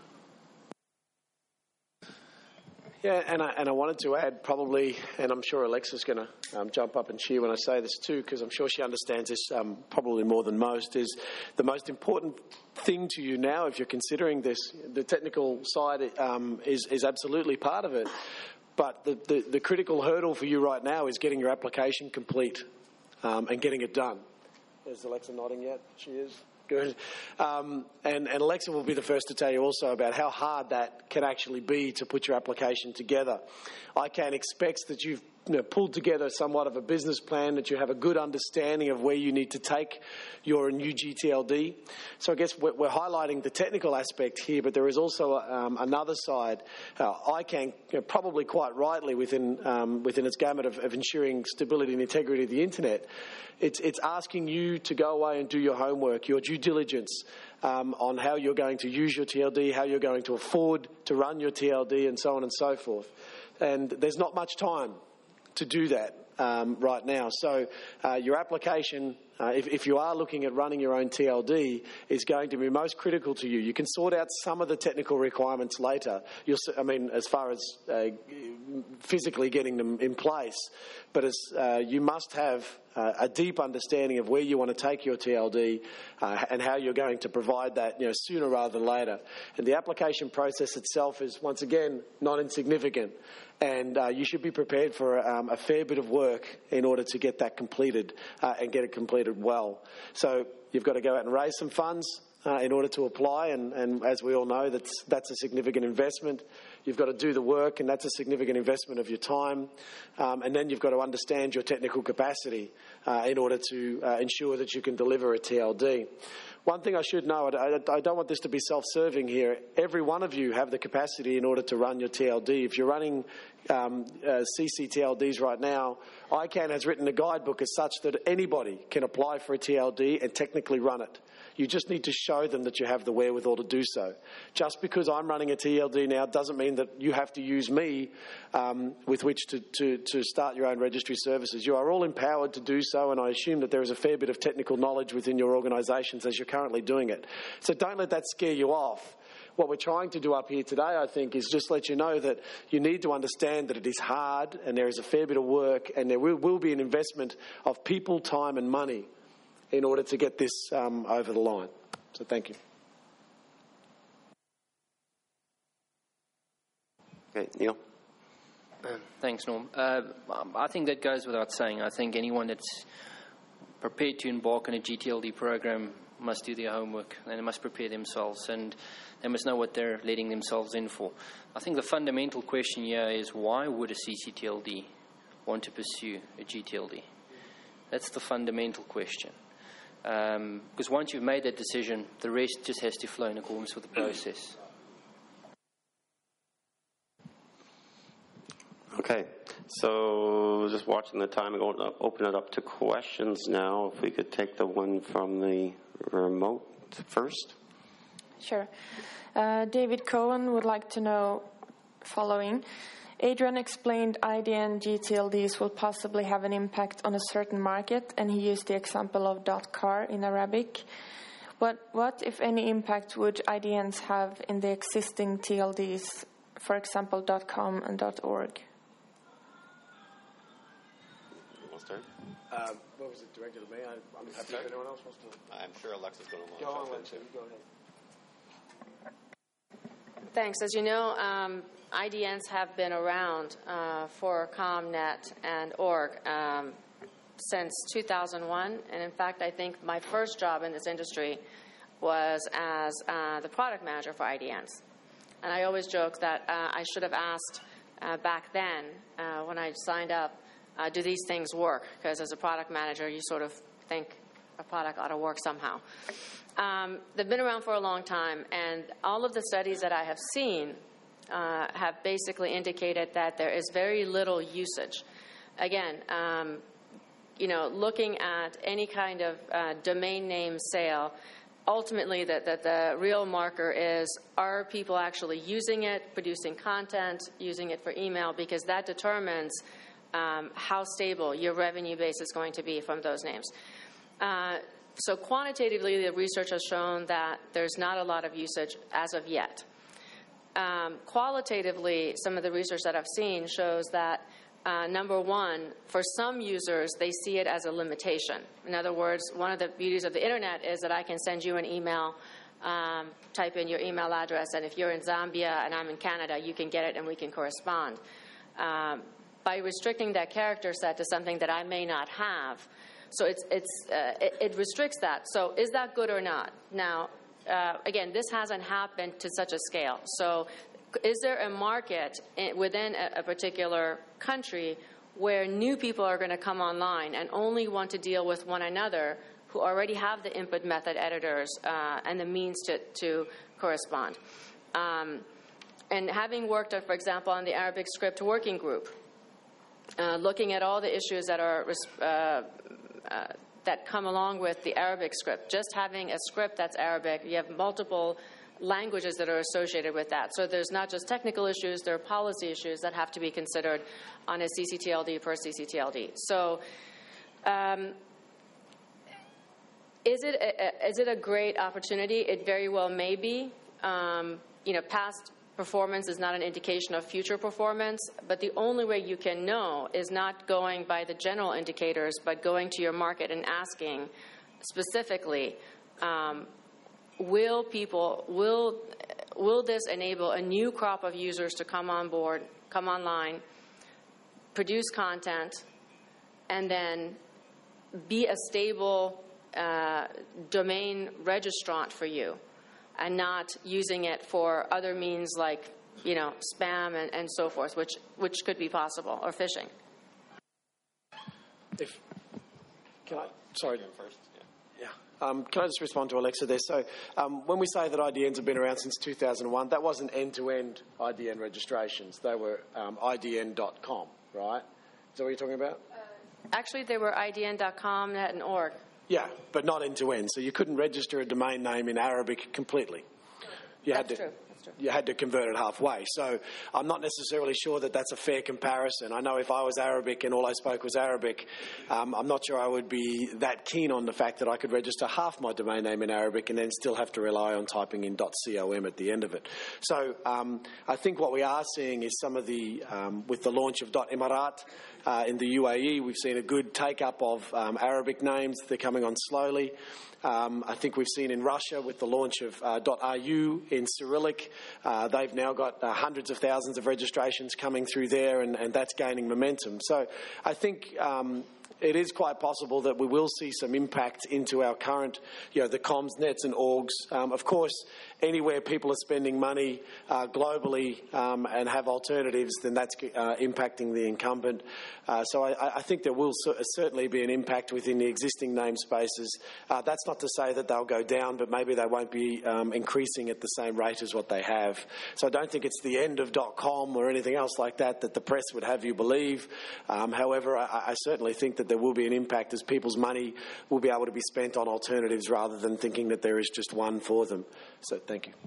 C: Yeah, and I, and I wanted to add probably, and I'm sure Alexa's going to um, jump up and cheer when I say this too, because I'm sure she understands this um, probably more than most, is the most important thing to you now if you're considering this. The technical side um, is, is absolutely part of it, but the, the, the critical hurdle for you right now is getting your application complete um, and getting it done. Is Alexa nodding yet? She is. Good. Um, and, and Alexa will be the first to tell you also about how hard that can actually be to put your application together. I can expect that you've you know, pulled together somewhat of a business plan, that you have a good understanding of where you need to take your new G T L D. So I guess we're, we're highlighting the technical aspect here, but there is also um, another side. Uh, I can you know, probably quite rightly within um, within its gamut of, of ensuring stability and integrity of the internet. It's, it's asking you to go away and do your homework, your due diligence um, on how you're going to use your T L D, how you're going to afford to run your T L D, and so on and so forth. And there's not much time to do that um, right now. So uh, your application, uh, if, if you are looking at running your own T L D, is going to be most critical to you. You can sort out some of the technical requirements later. You'll, I mean, as far as uh, physically getting them in place, but as uh, you must have uh, a deep understanding of where you want to take your T L D uh, and how you're going to provide that, you know, sooner rather than later. And the application process itself is, once again, not insignificant. And uh, you should be prepared for um, a fair bit of work in order to get that completed uh, and get it completed well. So you've got to go out and raise some funds uh, in order to apply, and, and as we all know, that's, that's a significant investment. You've got to do the work, and that's a significant investment of your time. Um, and then you've got to understand your technical capacity uh, in order to uh, ensure that you can deliver a T L D. One thing I should know, I, I don't want this to be self-serving here. Every one of you have the capacity in order to run your T L D. If you're running um, uh, C C T L Ds right now, ICANN has written a guidebook as such that anybody can apply for a T L D and technically run it. You just need to show them that you have the wherewithal to do so. Just because I'm running a T L D now doesn't mean that you have to use me um, with which to, to, to start your own registry services. You are all empowered to do so, and I assume that there is a fair bit of technical knowledge within your organisations as you're currently doing it. So don't let that scare you off. What we're trying to do up here today, I think, is just let you know that you need to understand that it is hard and there is a fair bit of work and there will, will be an investment of people, time and money in order to get this um, over the line. So thank you.
B: Okay, Neil.
G: Thanks, Norm. Uh, I think that goes without saying. I think anyone that's prepared to embark on a G T L D program must do their homework and they must prepare themselves and they must know what they're letting themselves in for. I think the fundamental question here is, why would a C C T L D want to pursue a G T L D? That's the fundamental question. Um, because once you've made that decision, the rest just has to flow in accordance with the process.
B: Okay, so just watching the time, I'm going to open it up to questions now. If we could take the one from the remote first.
H: Sure. Uh, David Cohen would like to know following. Adrian explained I D N G T L Ds will possibly have an impact on a certain market, and he used the example of .car in Arabic. What, what, if any, impact would I D Ns have in the existing T L Ds, for example, .com and .org?
C: Um, what was it directed at me? I, I'm happy if anyone else wants to.
B: I'm sure Alexa's going to want to
C: Go on,
B: jump in
C: Alexia,
B: too.
C: go ahead.
F: Thanks. As you know, um, I D Ns have been around uh, for ComNet and org um, since two thousand one. And in fact, I think my first job in this industry was as uh, the product manager for I D Ns. And I always joke that uh, I should have asked uh, back then uh, when I signed up, uh, do these things work? Because as a product manager, you sort of think a product ought to work somehow. Um, they've been around for a long time, and all of the studies that I have seen uh, have basically indicated that there is very little usage. Again, um, you know, looking at any kind of uh, domain name sale, ultimately the, the, the real marker is, are people actually using it, producing content, using it for email, because that determines um, how stable your revenue base is going to be from those names. Uh, So quantitatively, the research has shown that there's not a lot of usage as of yet. Um, qualitatively, some of the research that I've seen shows that, uh, number one, for some users, they see it as a limitation. In other words, one of the beauties of the Internet is that I can send you an email, um, type in your email address, and if you're in Zambia and I'm in Canada, you can get it and we can correspond. Um, by restricting that character set to something that I may not have, So it's, it's, uh, it, it restricts that. So is that good or not? Now, uh, again, this hasn't happened to such a scale. So is there a market in, within a, a particular country where new people are going to come online and only want to deal with one another who already have the input method editors uh, and the means to, to correspond? Um, and having worked, uh, for example, on the Arabic script working group, uh, looking at all the issues that are uh, Uh, that come along with the Arabic script. Just having a script that's Arabic, you have multiple languages that are associated with that. So there's not just technical issues, there are policy issues that have to be considered on a C C T L D per C C T L D. So um, is it a, is it a great opportunity? It very well may be. Um, you know, past performance is not an indication of future performance, but the only way you can know is not going by the general indicators, but going to your market and asking specifically, um, will people, will, will this enable a new crop of users to come on board, come online, produce content, and then be a stable uh, domain registrant for you, and not using it for other means like, you know, spam and, and so forth, which which could be possible, or phishing.
C: If, can I, sorry. First. Yeah. yeah. Um, can I just respond to Alexa there? So um, when we say that I D Ns have been around since two thousand one, that wasn't end-to-end I D N registrations. They were um, I D N dot com, right? Is that what you're talking about?
F: Uh, actually, they were I D N dot com, net, and org.
C: Yeah, but not end to end. So you couldn't register a domain name in Arabic completely. You
F: That's
C: had to,
F: true. That's true.
C: You had to convert it halfway. So I'm not necessarily sure that that's a fair comparison. I know if I was Arabic and all I spoke was Arabic, um, I'm not sure I would be that keen on the fact that I could register half my domain name in Arabic and then still have to rely on typing in .com at the end of it. So um, I think what we are seeing is some of the, um, with the launch of .Emirat, Uh, in the U A E, we've seen a good take-up of um, Arabic names. They're coming on slowly. Um, I think we've seen in Russia with the launch of uh, .ru in Cyrillic. Uh, they've now got uh, hundreds of thousands of registrations coming through there, and, and that's gaining momentum. So I think um, it is quite possible that we will see some impact into our current, you know, the comms, nets and orgs. Um, of course, anywhere people are spending money uh, globally um, and have alternatives, then that's uh, impacting the incumbent. Uh, so I, I think there will certainly be an impact within the existing namespaces. Uh, that's not to say that they'll go down, but maybe they won't be um, increasing at the same rate as what they have. So I don't think it's the end of .com or anything else like that that the press would have you believe. Um, however, I, I certainly think that there will be an impact as people's money will be able to be spent on alternatives rather than thinking that there is just one for them. So thank you.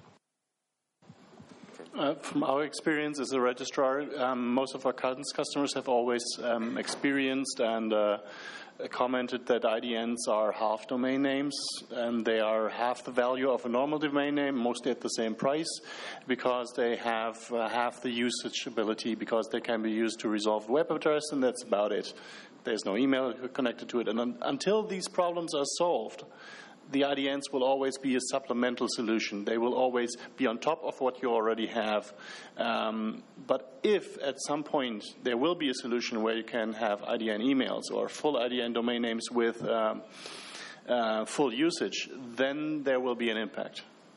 E: Uh, from our experience as a registrar, um, most of our customers have always um, experienced and uh, commented that I D Ns are half domain names, and they are half the value of a normal domain name, mostly at the same price, because they have uh, half the usage ability, because they can be used to resolve web address, and that's about it. There's no email connected to it. And un- until these problems are solved, the I D Ns will always be a supplemental solution. They will always be on top of what you already have. Um, but if at some point there will be a solution where you can have I D N emails or full I D N domain names with um, uh, full usage, then there will be an impact.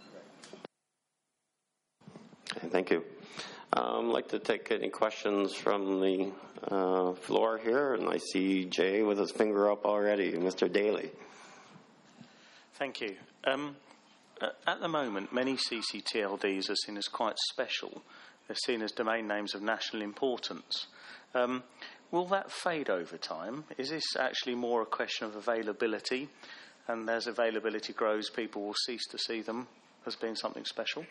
B: Okay, thank you. Um, I'd like to take any questions from the uh, floor here, and I see Jay with his finger up already. Mister Daly.
I: Thank you. Um, at the moment, many C C T L Ds are seen as quite special. They're seen as domain names of national importance. Um, will that fade over time? Is this actually more a question of availability? And as availability grows, people will cease to see them as being something special?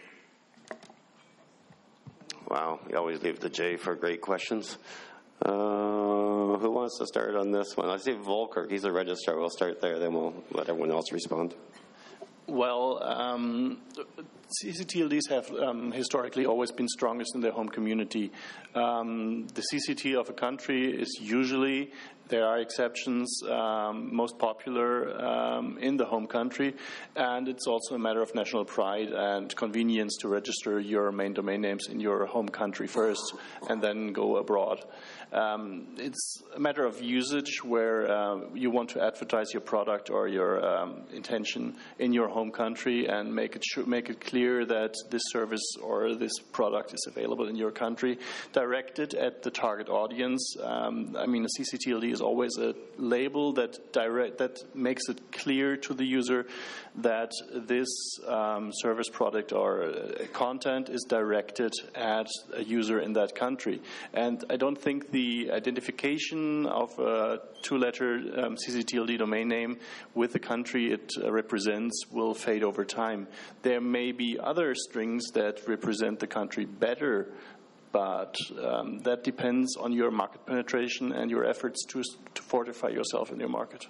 B: Wow, you always leave the J for great questions. Uh, who wants to start on this one? I see Volker. He's a registrar. We'll start there, then we'll let everyone else respond.
E: Well, um, C C T L Ds have um, historically always been strongest in their home community. Um, the C C T of a country is usually, there are exceptions, um, most popular um, in the home country, and it's also a matter of national pride and convenience to register your main domain names in your home country first and then go abroad. Um, it's a matter of usage where uh, you want to advertise your product or your um, intention in your home country and make it sh- make it clear that this service or this product is available in your country, directed at the target audience. Um, I mean, a C C T L D is always a label that direct that makes it clear to the user that this um, service, product, or uh, content is directed at a user in that country. And I don't think the identification of a two-letter um, C C T L D domain name with the country it uh, represents will fade over time. There may be other strings that represent the country better, but um, that depends on your market penetration and your efforts to, to fortify yourself in your market.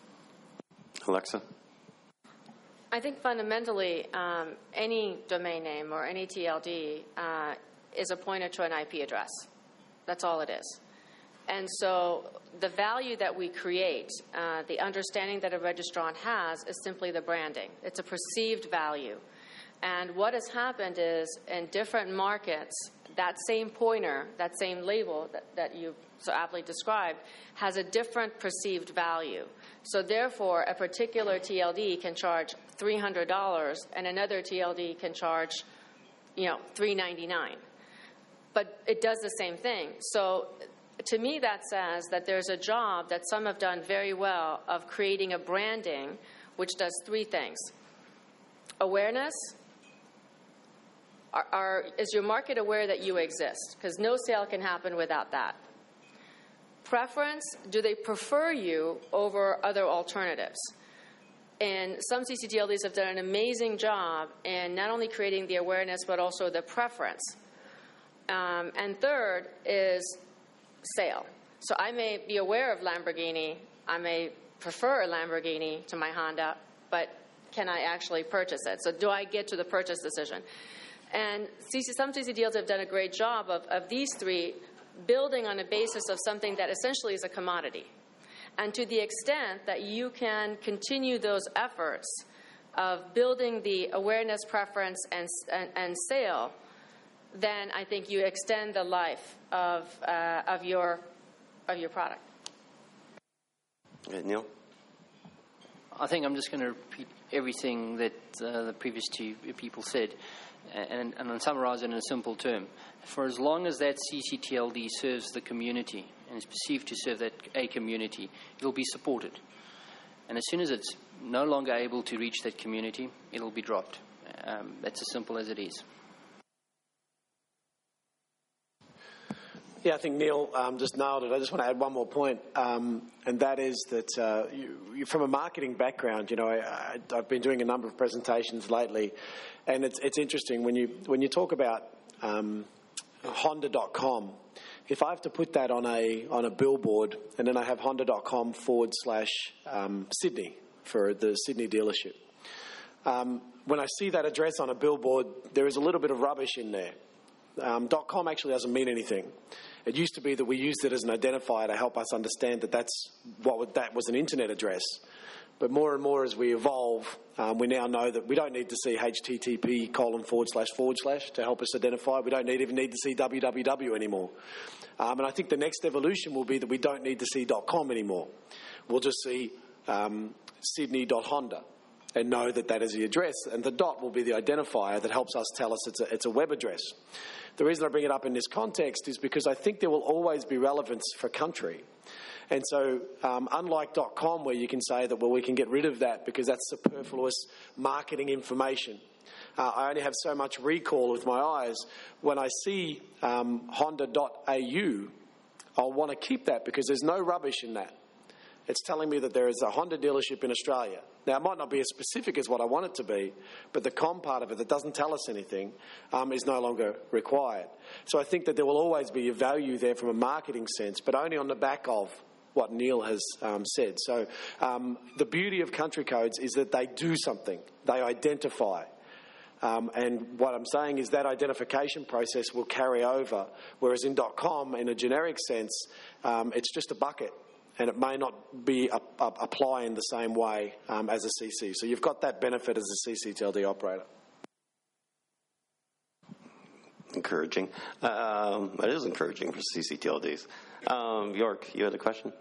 B: Alexa?
F: I think fundamentally um, any domain name or any T L D uh, is a pointer to an I P address. That's all it is. And so the value that we create, uh, the understanding that a registrant has, is simply the branding. It's a perceived value. And what has happened is in different markets, that same pointer, that same label that, that you so aptly described, has a different perceived value. So therefore, a particular T L D can charge three hundred dollars and another T L D can charge, you know, three ninety-nine. But it does the same thing. So to me, that says that there's a job that some have done very well of creating a branding which does three things. Awareness. Are, are, is your market aware that you exist? Because no sale can happen without that. Preference. Do they prefer you over other alternatives? And some C C T L Ds have done an amazing job in not only creating the awareness, but also the preference. Um, and third is sale. So I may be aware of Lamborghini. I may prefer a Lamborghini to my Honda, but can I actually purchase it? So do I get to the purchase decision? And C C, some C C T Ls have done a great job of, of these three building on a basis of something that essentially is a commodity. And to the extent that you can continue those efforts of building the awareness, preference, and, and, and sale, then I think you extend the life of, uh, of, your, of your product.
B: Okay, Neil?
G: I think I'm just going to repeat everything that uh, the previous two people said and, and, and summarize it in a simple term. For as long as that C C T L D serves the community and is perceived to serve that a community, it will be supported. And as soon as it's no longer able to reach that community, it will be dropped. Um, that's as simple as it is.
C: Yeah, I think Neil um, just nailed it. I just want to add one more point, um, and that is that uh, you, you, from a marketing background, you know, I, I, I've been doing a number of presentations lately, and it's, it's interesting when you when you talk about um, Honda dot com. If I have to put that on a on a billboard, and then I have Honda dot com forward slash um, Sydney for the Sydney dealership, um, when I see that address on a billboard, there is a little bit of rubbish in there. Um, .com actually doesn't mean anything. It used to be that we used it as an identifier to help us understand that that's what that was an internet address. But more and more as we evolve, um, we now know that we don't need to see H T T P colon forward slash forward slash to help us identify. We don't need, even need to see W W W anymore. Um, and I think the next evolution will be that we don't need to see .com anymore. We'll just see um, Sydney dot Honda and know that that is the address. And the dot will be the identifier that helps us tell us it's a, it's a web address. The reason I bring it up in this context is because I think there will always be relevance for country. And so um, unlike .com, where you can say that, well, we can get rid of that because that's superfluous marketing information. Uh, I only have so much recall with my eyes. When I see um, Honda dot A U, I'll want to keep that because there's no rubbish in that. It's telling me that there is a Honda dealership in Australia. Now, it might not be as specific as what I want it to be, but the com part of it that doesn't tell us anything um, is no longer required. So I think that there will always be a value there from a marketing sense, but only on the back of what Neil has um, said. So um, the beauty of country codes is that they do something. They identify. Um, and what I'm saying is that identification process will carry over, whereas in .com, in a generic sense, um, it's just a bucket. And it may not be a, a, apply in the same way um, as a C C. So you've got that benefit as a C C T L D operator.
B: Encouraging. Um, it is encouraging for C C T L Ds. Um, York, you had a question?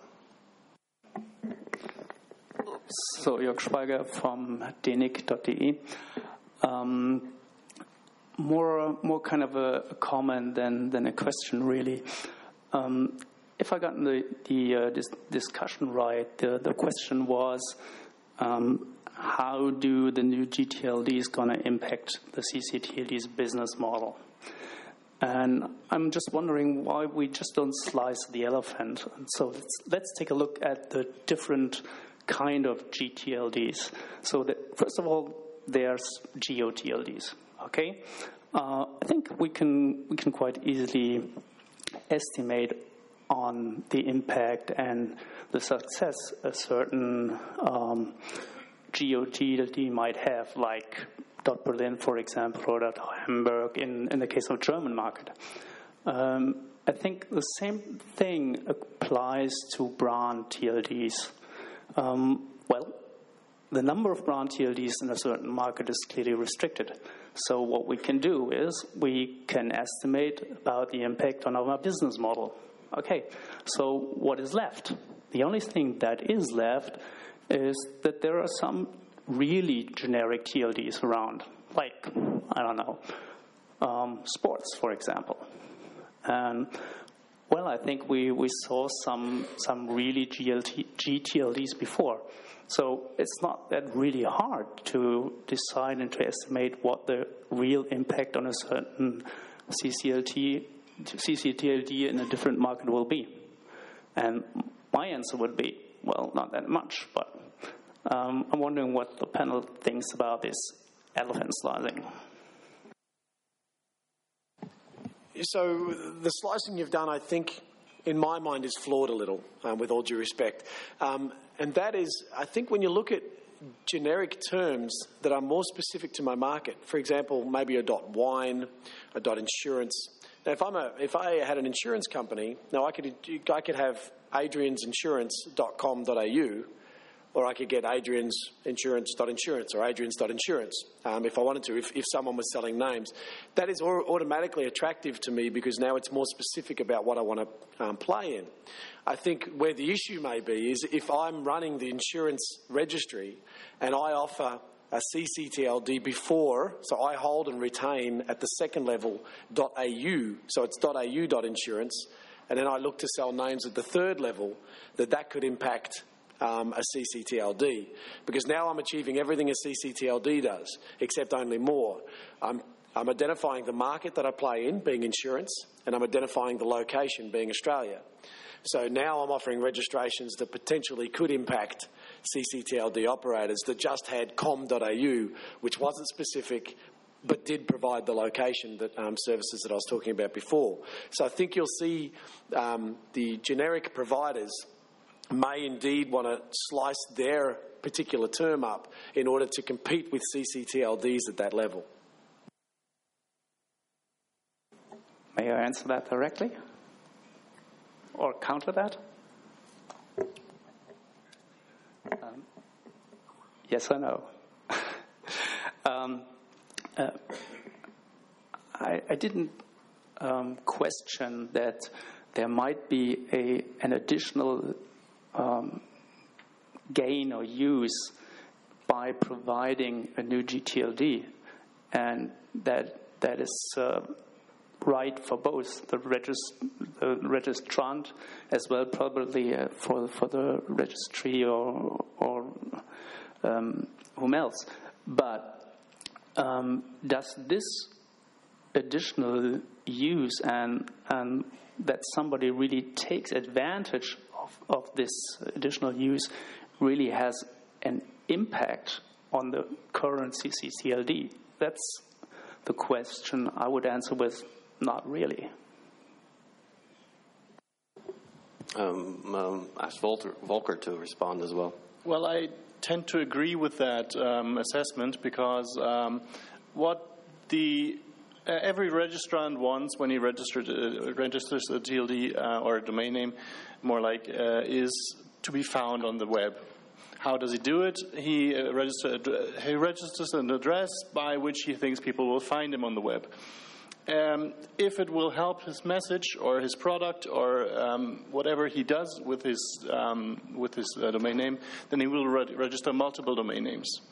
J: So, Jörg Schweiger from D N I C dot D E. Um, more, more kind of a, a comment than, than a question, really. Um, If I got the, the uh, this discussion right, the, the question was, um, how do the new G T L Ds going to impact the C C T L D's business model? And I'm just wondering why we just don't slice the elephant. And so let's, let's take a look at the different kind of G T L Ds. So that, first of all, there's G O T L Ds. Okay, uh, I think we can we can quite easily estimate on the impact and the success a certain um, G O T L D might have, like dot Berlin, for example, or dot Hamburg in, in the case of German market. Um, I think the same thing applies to brand T L Ds. Um, well, the number of brand T L Ds in a certain market is clearly restricted. So what we can do is we can estimate about the impact on our business model. Okay, so what is left? The only thing that is left is that there are some really generic T L Ds around, like, I don't know, um, sports, for example. And, well, I think we, we saw some some really G T L Ds before. So it's not that really hard to decide and to estimate what the real impact on a certain C C L T C C T L D in a different market will be. And my answer would be, well, not that much, but Um, I'm wondering what the panel thinks about this elephant slicing.
C: So the slicing you've done, I think, in my mind, is flawed a little, um, with all due respect. Um, and that is, I think when you look at generic terms that are more specific to my market, for example, maybe a dot wine, a dot insurance. Now, if I'm a, if I had an insurance company, now I could I could have adrians insurance dot com dot a u, or I could get adrians insurance dot insurance or adrians dot insurance um, if I wanted to, if, if someone was selling names. That is automatically attractive to me because now it's more specific about what I want to um, play in. I think where the issue may be is if I'm running the insurance registry and I offer a C C T L D before, so I hold and retain at the second level .au, so it's .au dot insurance, and then I look to sell names at the third level, that that could impact Um, a C C T L D, because now I'm achieving everything a C C T L D does, except only more. I'm, I'm identifying the market that I play in, being insurance, and I'm identifying the location, being Australia. So now I'm offering registrations that potentially could impact C C T L D operators that just had com dot a u, which wasn't specific, but did provide the location that um, services that I was talking about before. So I think you'll see um, the generic providers may indeed want to slice their particular term up in order to compete with C C T L Ds at that level.
J: May I answer that directly? Or counter that? Um, yes or no? um, uh, I, I didn't um, question that there might be a, an additional Um, gain or use by providing a new G T L D, and that that is uh, right for both the, regist- the registrant as well, probably uh, for for the registry or or um, whom else. But um, does this additional use and and that somebody really takes advantage of this additional use really has an impact on the current C C T L D? That's the question I would answer with not really.
B: Um, um, ask Volker, Volker to respond as well.
E: Well, I tend to agree with that um, assessment because um, what the uh, every registrant wants when he registered, uh, registers a T L D uh, or a domain name, more like, uh, is to be found on the web. How does he do it? He, uh, register, he registers an address by which he thinks people will find him on the web. Um, if it will help his message or his product or um, whatever he does with his um, with his uh, domain name, then he will re- register multiple domain names.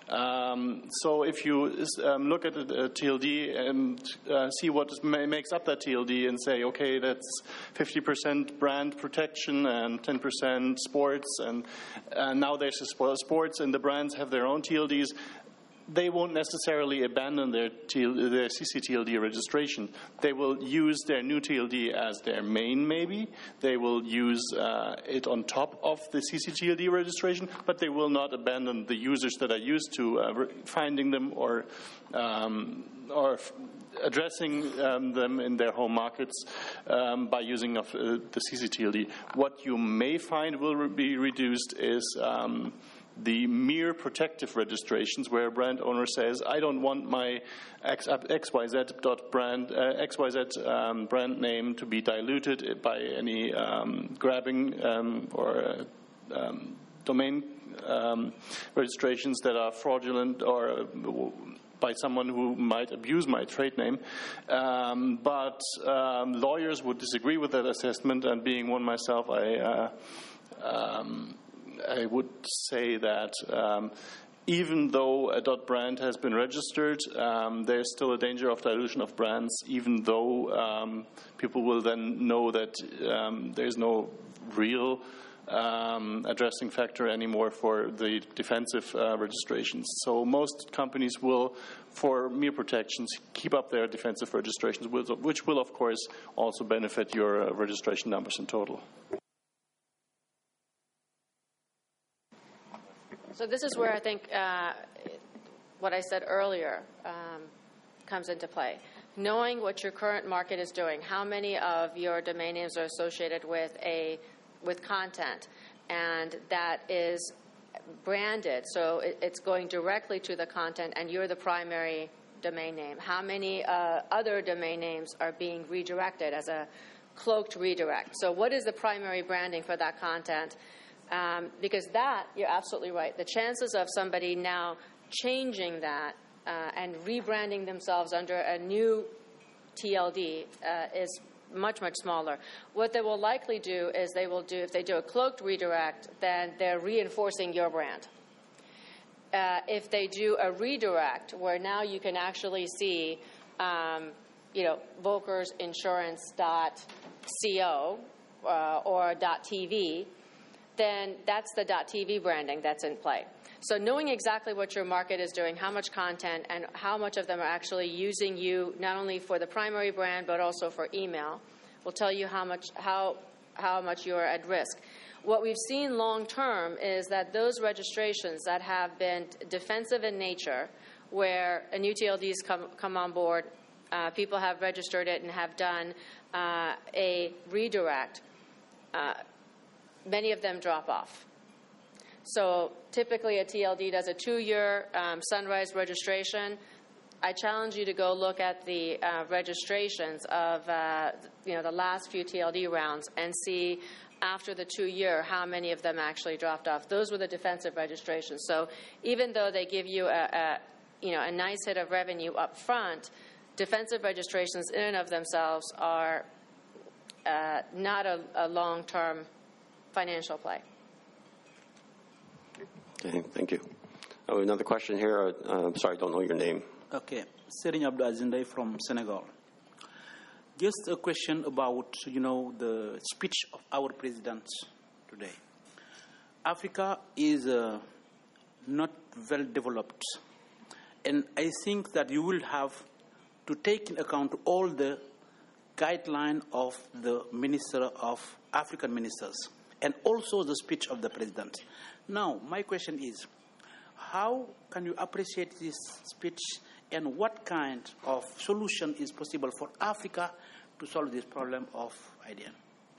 E: Um, so if you um, look at a, a T L D and uh, see what ma- makes up that T L D and say, okay, that's fifty percent brand protection and ten percent sports, and uh, now there's a sp- sports and the brands have their own T L Ds, they won't necessarily abandon their, T L, their C C T L D registration. They will use their new T L D as their main, maybe. They will use uh, it on top of the C C T L D registration, but they will not abandon the users that are used to uh, re- finding them or um, or f- addressing um, them in their home markets um, by using of, uh, the C C T L D. What you may find will re- be reduced is Um, the mere protective registrations where a brand owner says, I don't want my X Y Z dot brand, uh, X Y Z um, brand name to be diluted by any um, grabbing um, or uh, um, domain um, registrations that are fraudulent or uh, by someone who might abuse my trade name. Um, but um, lawyers would disagree with that assessment, and being one myself, I uh, um, I would say that um, even though a .brand has been registered, um, there's still a danger of dilution of brands, even though um, people will then know that um, there's no real um, addressing factor anymore for the defensive uh, registrations. So most companies will, for mere protections, keep up their defensive registrations, which will, of course, also benefit your uh, registration numbers in total.
F: So this is where I think uh, what I said earlier um, comes into play. Knowing what your current market is doing, how many of your domain names are associated with a with content, and that is branded, so it, it's going directly to the content, and you're the primary domain name. How many uh, other domain names are being redirected as a cloaked redirect? So what is the primary branding for that content? Um, because that, you're absolutely right, the chances of somebody now changing that uh, and rebranding themselves under a new T L D uh, is much, much smaller. What they will likely do is they will do, if they do a cloaked redirect, then they're reinforcing your brand. Uh, if they do a redirect where now you can actually see, um, you know, Volkers Insurance dot co uh, or .tv, then that's the .tv branding that's in play. So knowing exactly what your market is doing, how much content, and how much of them are actually using you not only for the primary brand but also for email will tell you how much how how much you're at risk. What we've seen long term is that those registrations that have been defensive in nature, where a new T L Ds come come on board, uh, people have registered it and have done uh, a redirect, uh, many of them drop off. So typically a T L D does a two-year um, sunrise registration. I challenge you to go look at the uh, registrations of uh, you know the last few T L D rounds and see after the two-year how many of them actually dropped off. Those were the defensive registrations. So even though they give you a, a you know a nice hit of revenue up front, defensive registrations in and of themselves are uh, not a, a long-term financial play.
B: Okay, thank you. Oh, another question here. Uh, I'm sorry, I don't know your name.
K: Okay, Serigne Abdou Azindai from Senegal. Just a question about, you know, the speech of our president today. Africa is uh, not well developed, and I think that you will have to take into account all the guideline of the Minister of African Ministers and also the speech of the president. Now, my question is, how can you appreciate this speech, and what kind of solution is possible for Africa to solve this problem of I D N?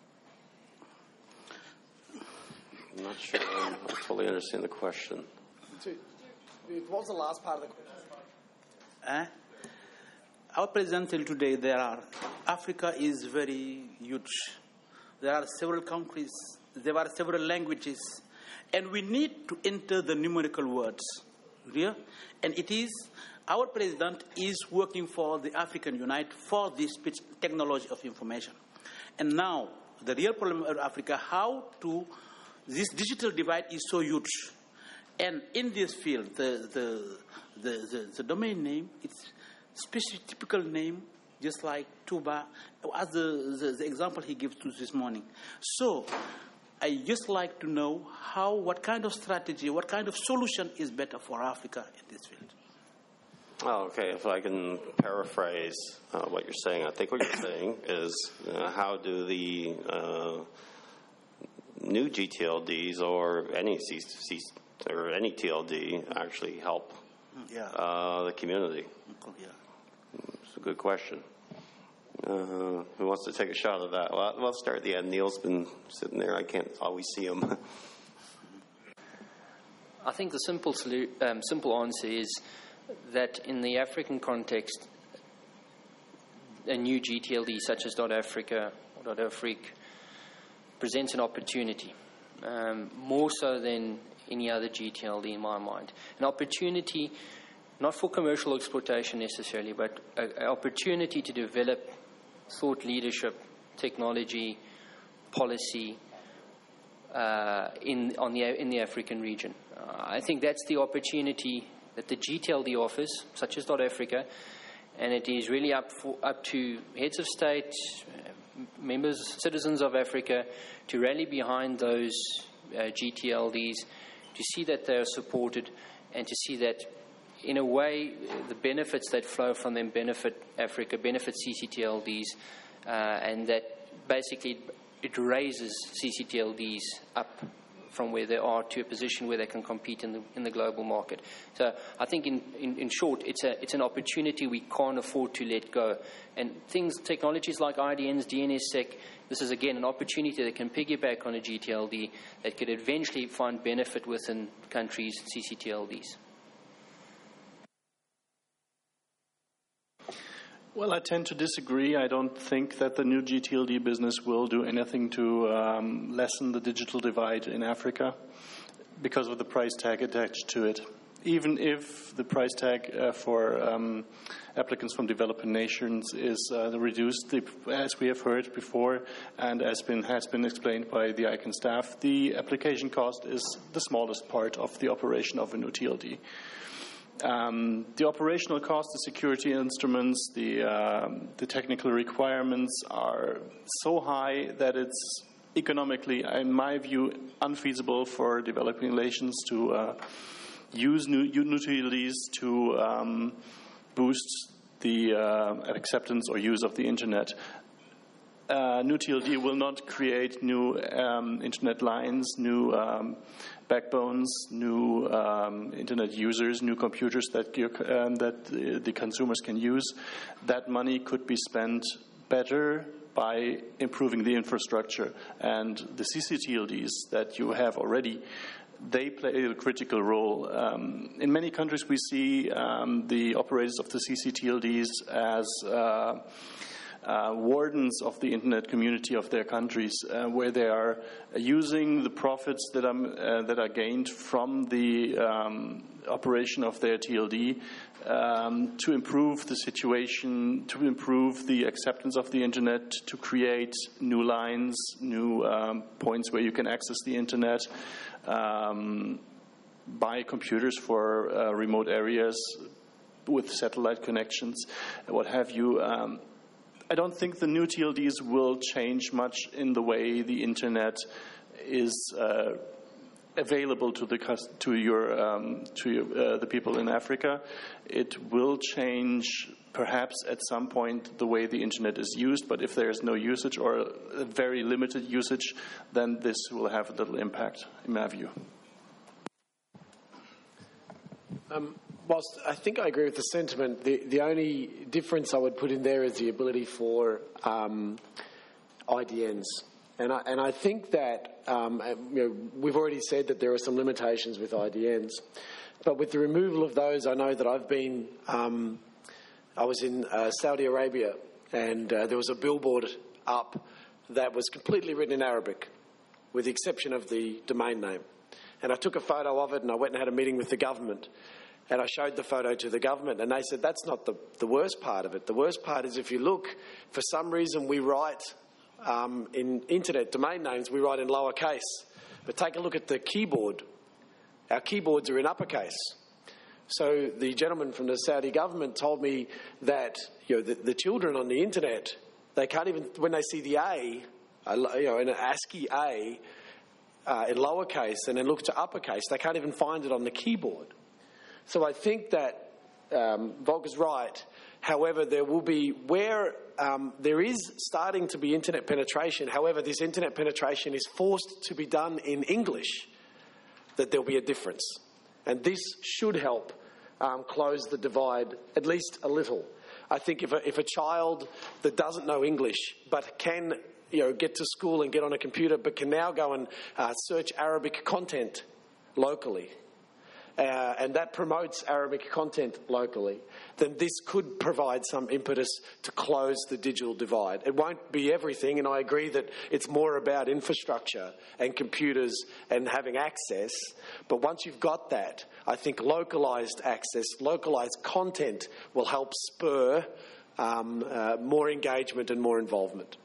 B: I'm not sure I totally understand the question.
C: What was the last part of the question?
K: Eh? Our president till today, there are, Africa is very huge. There are several countries, there are several languages, and we need to enter the numerical words. Yeah? And it is, our president is working for the African Unite for this technology of information. And now, the real problem of Africa, how to, this digital divide is so huge. And in this field, the, the, the, the, the domain name, it's specific typical name, just like Tuba, as the, the, the example he gives to this morning. So, I just like to know how, what kind of strategy, what kind of solution is better for Africa in this field.
B: Oh, okay. If I can paraphrase uh, what you're saying, I think what you're saying is uh, how do the uh, new G T L Ds or any C, C, or any T L D actually help
K: yeah.
B: uh, the community?
K: Yeah.
B: It's a good question. Uh, who wants to take a shot at that? Well, let's start at the end. Neil's been sitting there. I can't always see him.
G: I think the simple solu- um, simple answer is that in the African context, a new G T L D such as .Africa or .Afrique presents an opportunity, um, more so than any other G T L D in my mind. An opportunity not for commercial exploitation necessarily, but an opportunity to develop thought leadership, technology, policy uh, in on the in the African region. Uh, I think that's the opportunity that the G T L D offers, such as .Africa, and it is really up for, up to heads of state, uh, members, citizens of Africa, to rally behind those uh, G T L Ds, to see that they are supported, and to see that, in a way, the benefits that flow from them benefit Africa, benefit C C T L Ds, uh, and that basically it raises C C T L Ds up from where they are to a position where they can compete in the in the global market. So I think in, in, in short, it's a it's an opportunity we can't afford to let go. And things, technologies like I D Ns, D N S S E C, this is again an opportunity that can piggyback on a G T L D that could eventually find benefit within countries' C C T L Ds.
E: Well, I tend to disagree. I don't think that the new G T L D business will do anything to um, lessen the digital divide in Africa because of the price tag attached to it. Even if the price tag uh, for um, applicants from developing nations is uh, reduced, the, as we have heard before, and as been, has been explained by the I C A N staff, the application cost is the smallest part of the operation of a new T L D. Um, the operational cost, the security instruments, the, uh, the technical requirements are so high that it's economically, in my view, unfeasible for developing nations to uh, use new, new T L Ds to um, boost the uh, acceptance or use of the Internet. Uh, new T L D will not create new um, Internet lines, new um, backbones, new um, Internet users, new computers that, you, um, that the, the consumers can use. That money could be spent better by improving the infrastructure. And the C C T L Ds that you have already, they play a critical role. Um, in many countries, we see um, the operators of the C C T L Ds as uh, Uh, wardens of the internet community of their countries, uh, where they are using the profits that are, uh, that are gained from the um, operation of their T L D um, to improve the situation, to improve the acceptance of the internet, to create new lines, new um, points where you can access the internet, um, buy computers for uh, remote areas with satellite connections, what have you. Um, I don't think the new T L Ds will change much in the way the internet is uh, available to the to your um, to your, uh, the people in Africa. It will change perhaps at some point the way the internet is used, but if there is no usage or a very limited usage, then this will have little impact, in my view.
C: Um, Whilst I think I agree with the sentiment, the, the only difference I would put in there is the ability for um, I D Ns. And I, and I think that um, you know, we've already said that there are some limitations with I D Ns. But with the removal of those, I know that I've been, um, I was in uh, Saudi Arabia, and uh, there was a billboard up that was completely written in Arabic, with the exception of the domain name. And I took a photo of it, and I went and had a meeting with the government. And I showed the photo to the government, and they said, that's not the, the worst part of it. The worst part is if you look, for some reason we write um, in internet domain names, we write in lowercase. But take a look at the keyboard. Our keyboards are in uppercase. So the gentleman from the Saudi government told me that you know, the, the children on the internet, they can't even, when they see the A, you know, in an ASCII A uh, in lowercase and then look to uppercase, they can't even find it on the keyboard. So I think that um, Volker's right. However, there will be, where um, there is starting to be internet penetration, however, this internet penetration is forced to be done in English, that there'll be a difference. And this should help um, close the divide at least a little. I think if a, if a child that doesn't know English but can you know, get to school and get on a computer but can now go and uh, search Arabic content locally, Uh, and that promotes Arabic content locally, then this could provide some impetus to close the digital divide. It won't be everything, and I agree that it's more about infrastructure and computers and having access. But once you've got that, I think localised access, localised content will help spur um, uh, more engagement and more involvement.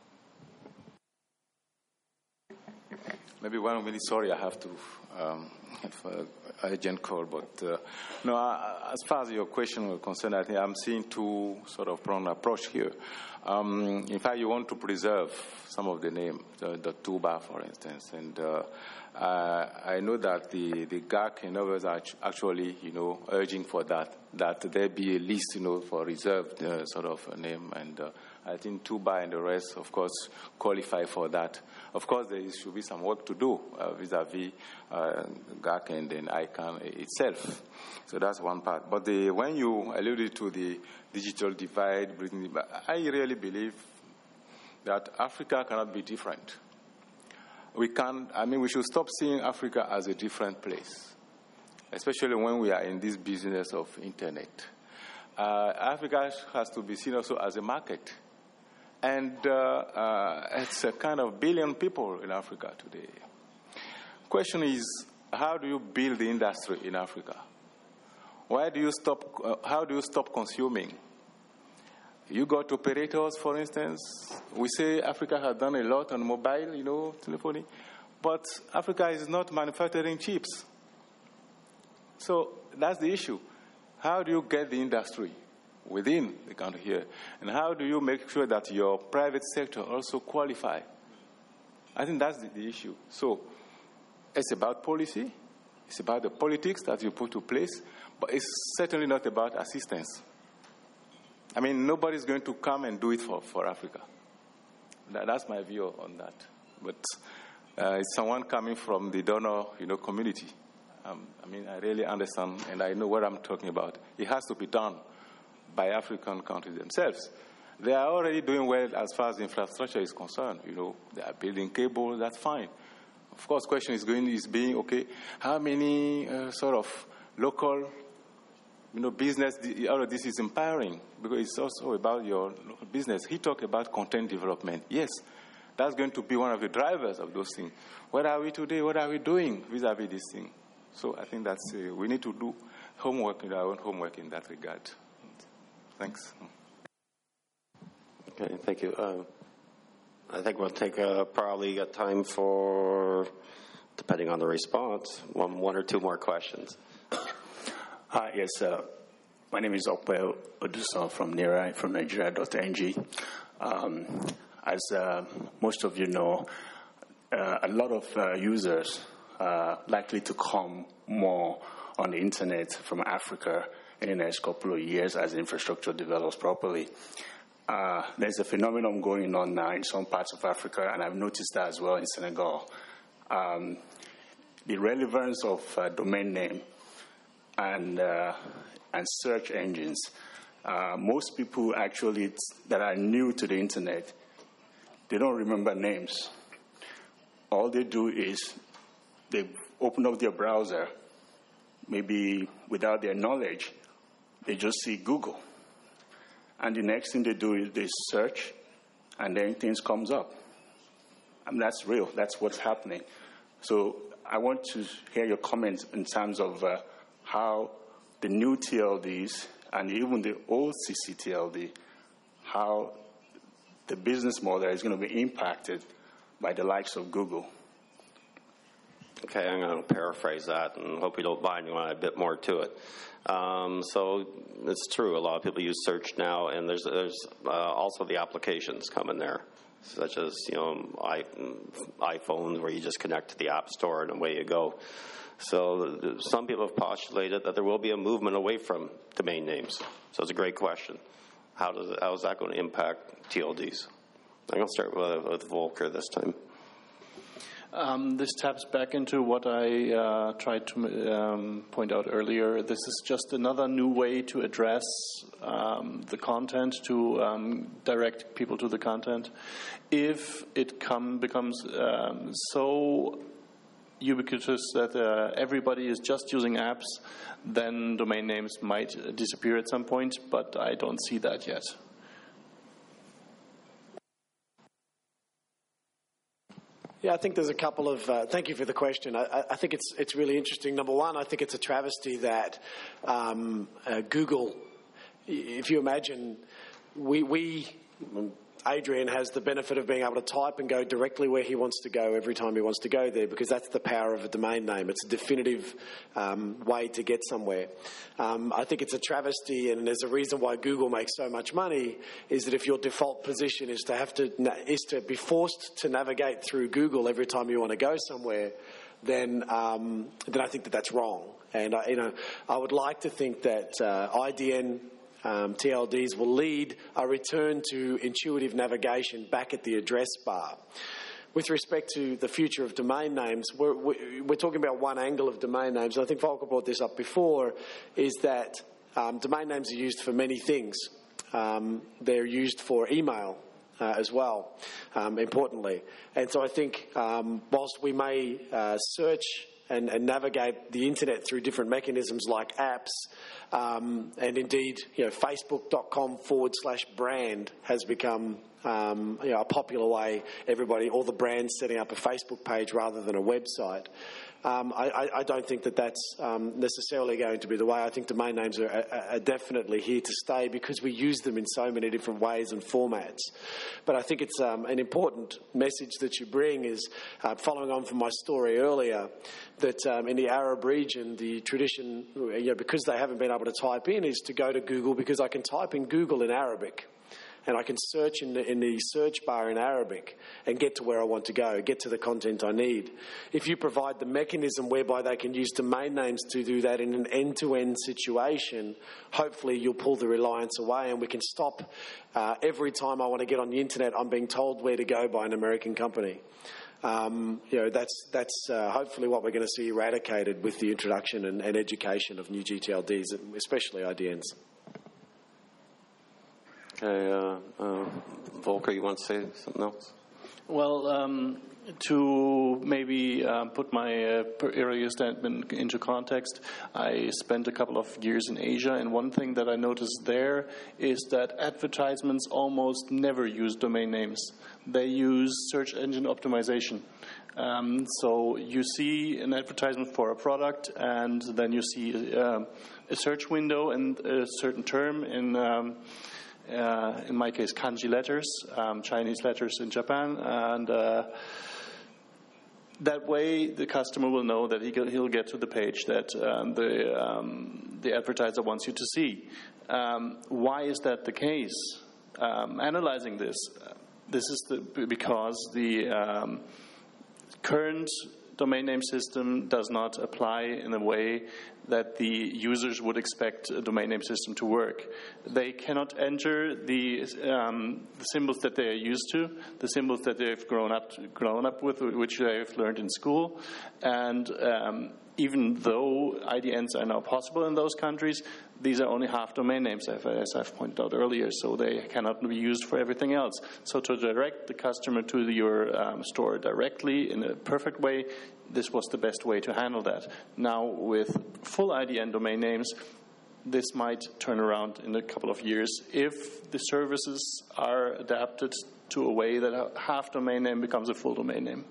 D: Maybe one minute, sorry, I have to... Um, for urgent call, but uh, no. Uh, as far as your question was concerned, I think I'm seeing two sort of pronged approach here. Um, in fact, you want to preserve some of the name, the, the Tuba, for instance, and uh, uh, I know that the the G A C and others are actually, you know, urging for that that there be a list, you know, for reserved uh, sort of name, and uh, I think Tuba and the rest, of course, qualify for that. Of course, there should be some work to do uh, vis-a-vis uh, G A C and then ICANN itself. So that's one part. But the, when you alluded to the digital divide, I really believe that Africa cannot be different. We can, I mean, we should stop seeing Africa as a different place, especially when we are in this business of internet. Uh, Africa has to be seen also as a market. And uh, uh, it's a kind of billion people in Africa today. Question is, how do you build the industry in Africa? Why do you stop, uh, how do you stop consuming? You got operators, for instance. We say Africa has done a lot on mobile, you know, telephony. But Africa is not manufacturing chips. So that's the issue. How do you get the industry within the country here? And how do you make sure that your private sector also qualify? I think that's the, the issue. So it's about policy. It's about the politics that you put to place. But it's certainly not about assistance. I mean, nobody's going to come and do it for, for Africa. That, that's my view on that. But uh, it's someone coming from the donor, you know, community. Um, I mean, I really understand, and I know what I'm talking about. It has to be done by African countries themselves. They are already doing well as far as infrastructure is concerned. You know, they are building cables. That's fine. Of course, question is going is being okay. How many uh, sort of local, you know, business? All of this is empowering because it's also about your local business. He talked about content development. Yes, that's going to be one of the drivers of those things. Where are we today? What are we doing vis-a-vis this thing? So I think that's uh, we need to do homework, our own homework in that regard. Thanks.
B: Okay, thank you. Uh, I think we'll take uh, probably got time for, depending on the response, one, one or two more questions.
L: Hi, yes. Uh, my name is Okwe Oduson from Nirai, from Nigeria dot N G. Um, as uh, most of you know, uh, a lot of uh, users Uh, likely to come more on the internet from Africa in the next couple of years as infrastructure develops properly. Uh, there's a phenomenon going on now in some parts of Africa, and I've noticed that as well in Senegal. Um, the relevance of uh, domain name and uh, and search engines. Uh, most people actually that are new to the internet, they don't remember names. All they do is they open up their browser, maybe without their knowledge, they just see Google. And the next thing they do is they search, and then things comes up. I mean, that's real. That's what's happening. So I want to hear your comments in terms of uh, how the new T L Ds and even the old C C T L D, how the business model is going to be impacted by the likes of Google.
B: Okay, I'm going to paraphrase that and hope you don't mind. You want a bit more to it. Um, so it's true. A lot of people use search now, and there's there's uh, also the applications coming there, such as you know I, iPhones where you just connect to the App Store and away you go. So some people have postulated that there will be a movement away from domain names. So it's a great question. How does how is that going to impact T L Ds? I'm going to start with, with Volker this time.
E: Um, this taps back into what I uh, tried to um, point out earlier. This is just another new way to address um, the content, to um, direct people to the content. If it come, becomes um, so ubiquitous that uh, everybody is just using apps, then domain names might disappear at some point, but I don't see that yet.
C: Yeah, I think there's a couple of. Uh, thank you for the question. I, I think it's it's really interesting. Number one, I think it's a travesty that um, uh, Google. If you imagine, we we Adrian has the benefit of being able to type and go directly where he wants to go every time he wants to go there, because that's the power of a domain name. It's a definitive um, way to get somewhere. Um, I think it's a travesty, and there's a reason why Google makes so much money, is that if your default position is to have to is to be forced to navigate through Google every time you want to go somewhere, then um, then I think that that's wrong. And I, you know, I would like to think that uh, I D N um, T L Ds will lead a return to intuitive navigation back at the address bar. With respect to the future of domain names, we're, we're talking about one angle of domain names. I think Volker brought this up before, is that um, domain names are used for many things. Um, they're used for email uh, as well, um, importantly. And so I think um, whilst we may uh, search and, and navigate the internet through different mechanisms like apps, um, and indeed, you know, Facebook.com forward slash brand has become Um, you know, a popular way everybody, all the brands setting up a Facebook page rather than a website. Um, I, I don't think that that's um, necessarily going to be the way. I think domain names are, are, are definitely here to stay because we use them in so many different ways and formats. But I think it's um, an important message that you bring is, uh, following on from my story earlier, that um, in the Arab region, the tradition, you know, because they haven't been able to type in, is to go to Google because I can type in Google in Arabic. And I can search in the, in the search bar in Arabic and get to where I want to go, get to the content I need. If you provide the mechanism whereby they can use domain names to do that in an end-to-end situation, hopefully you'll pull the reliance away and we can stop uh, every time I want to get on the internet, I'm being told where to go by an American company. Um, you know, that's, that's uh, hopefully what we're going to see eradicated with the introduction and, and education of new G T L Ds, especially I D Ns.
B: Okay, uh, uh, Volker, you want to say something else?
E: Well, um, to maybe uh, put my uh, earlier statement into context, I spent a couple of years in Asia, and one thing that I noticed there is that advertisements almost never use domain names. They use search engine optimization. Um, so you see an advertisement for a product, and then you see uh, a search window and a certain term in um, Uh, in my case, kanji letters, um, Chinese letters in Japan, and uh, that way the customer will know that he he'll get to the page that um, the um, the advertiser wants you to see. Um, why is that the case? Um, analyzing this, this is the, because the um, current domain name system does not apply in a way that the users would expect a domain name system to work. They cannot enter the, um, the symbols that they are used to, the symbols that they've grown up grown up with, which they've learned in school. And um, even though I D Ns are now possible in those countries, these are only half domain names, as I've pointed out earlier, so they cannot be used for everything else. So to direct the customer to your um, store directly in a perfect way, this was the best way to handle that. Now, with full I D N domain names, this might turn around in a couple of years if the services are adapted to a way that a half domain name becomes a full domain name.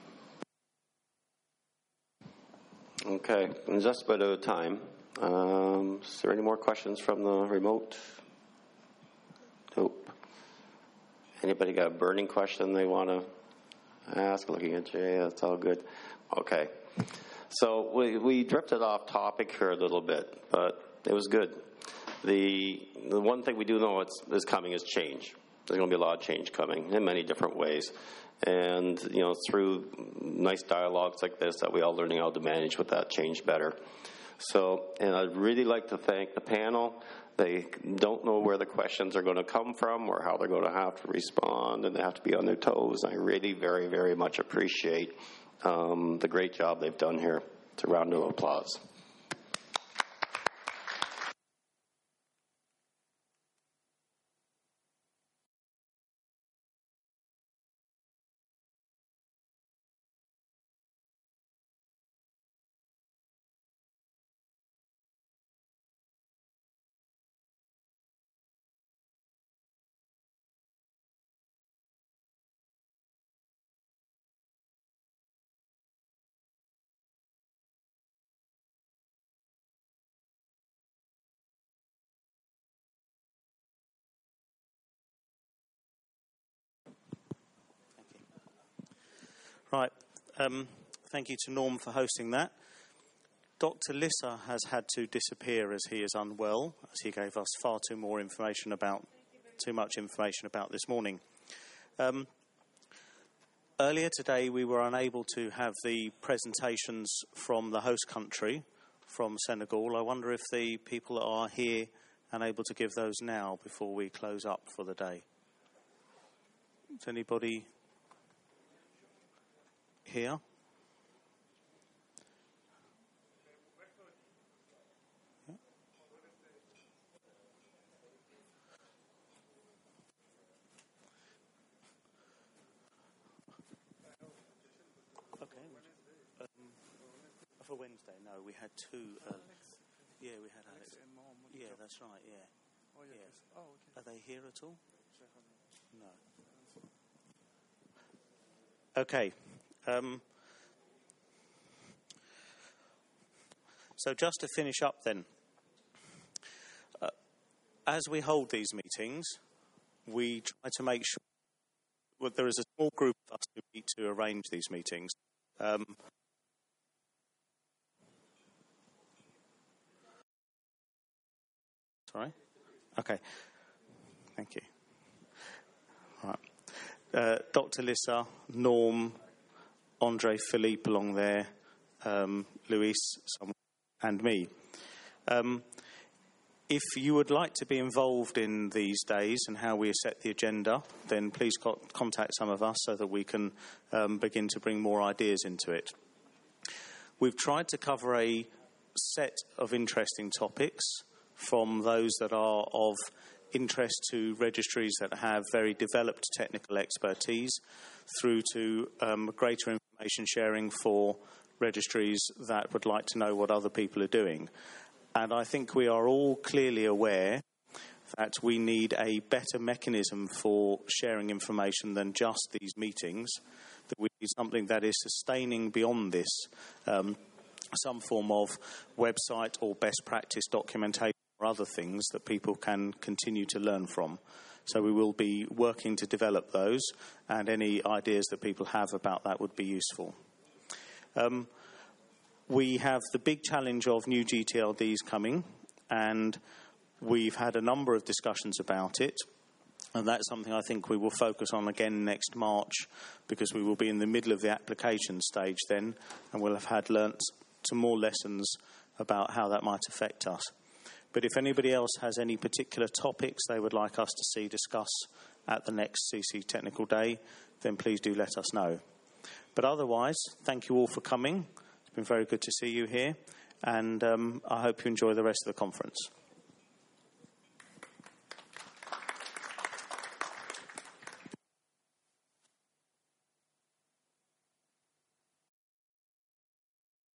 B: Okay, in just about out of time. Um, is there any more questions from the remote? Nope. Anybody got a burning question they want to ask? Looking at Jay, that's all good. Okay. So we, we drifted off topic here a little bit, but it was good. The the one thing we do know it's, is coming is change. There's going to be a lot of change coming in many different ways. And, you know, through nice dialogues like this, that we all learning how to manage with that change better. So, and I'd really like to thank the panel. They don't know where the questions are going to come from or how they're going to have to respond, and they have to be on their toes. I really very, very much appreciate um, the great job they've done here. It's a round of applause.
I: Right. Um, thank you to Norm for hosting that. Doctor Lissa has had to disappear as he is unwell, as he gave us far too more information about, too much information about this morning. Um, earlier today, we were unable to have the presentations from the host country, from Senegal. I wonder if the people that are here and able to give those now before we close up for the day. Is anybody here? Yeah. Okay. Um, for Wednesday, no, we had two. Uh, yeah, we had Alex. Yeah, that's right. Yeah. Oh, yeah. Yeah. Oh, okay. Are they here at all? No. Okay. Um, so just to finish up then, uh, as we hold these meetings, we try to make sure well, there is a small group of us who meet to arrange these meetings. Um, sorry? Okay. Thank you. All right. Uh, Doctor Lissa, Norm, Andre Philippe along there, um, Luis, and me. Um, if you would like to be involved in these days and how we set the agenda, then please co- contact some of us so that we can um, begin to bring more ideas into it. We've tried to cover a set of interesting topics from those that are of interest to registries that have very developed technical expertise through to um, greater information sharing for registries that would like to know what other people are doing. And I think we are all clearly aware that we need a better mechanism for sharing information than just these meetings, that we need something that is sustaining beyond this, um, some form of website or best practice documentation or other things that people can continue to learn from. So we will be working to develop those, and any ideas that people have about that would be useful. Um, we have the big challenge of new G T L Ds coming, and we've had a number of discussions about it, and that's something I think we will focus on again next March, because we will be in the middle of the application stage then, and we'll have had learnt some more lessons about how that might affect us. But if anybody else has any particular topics they would like us to see discuss at the next C C Technical Day, then please do let us know. But otherwise, thank you all for coming. It's been very good to see you here, and um, I hope you enjoy the rest of the conference.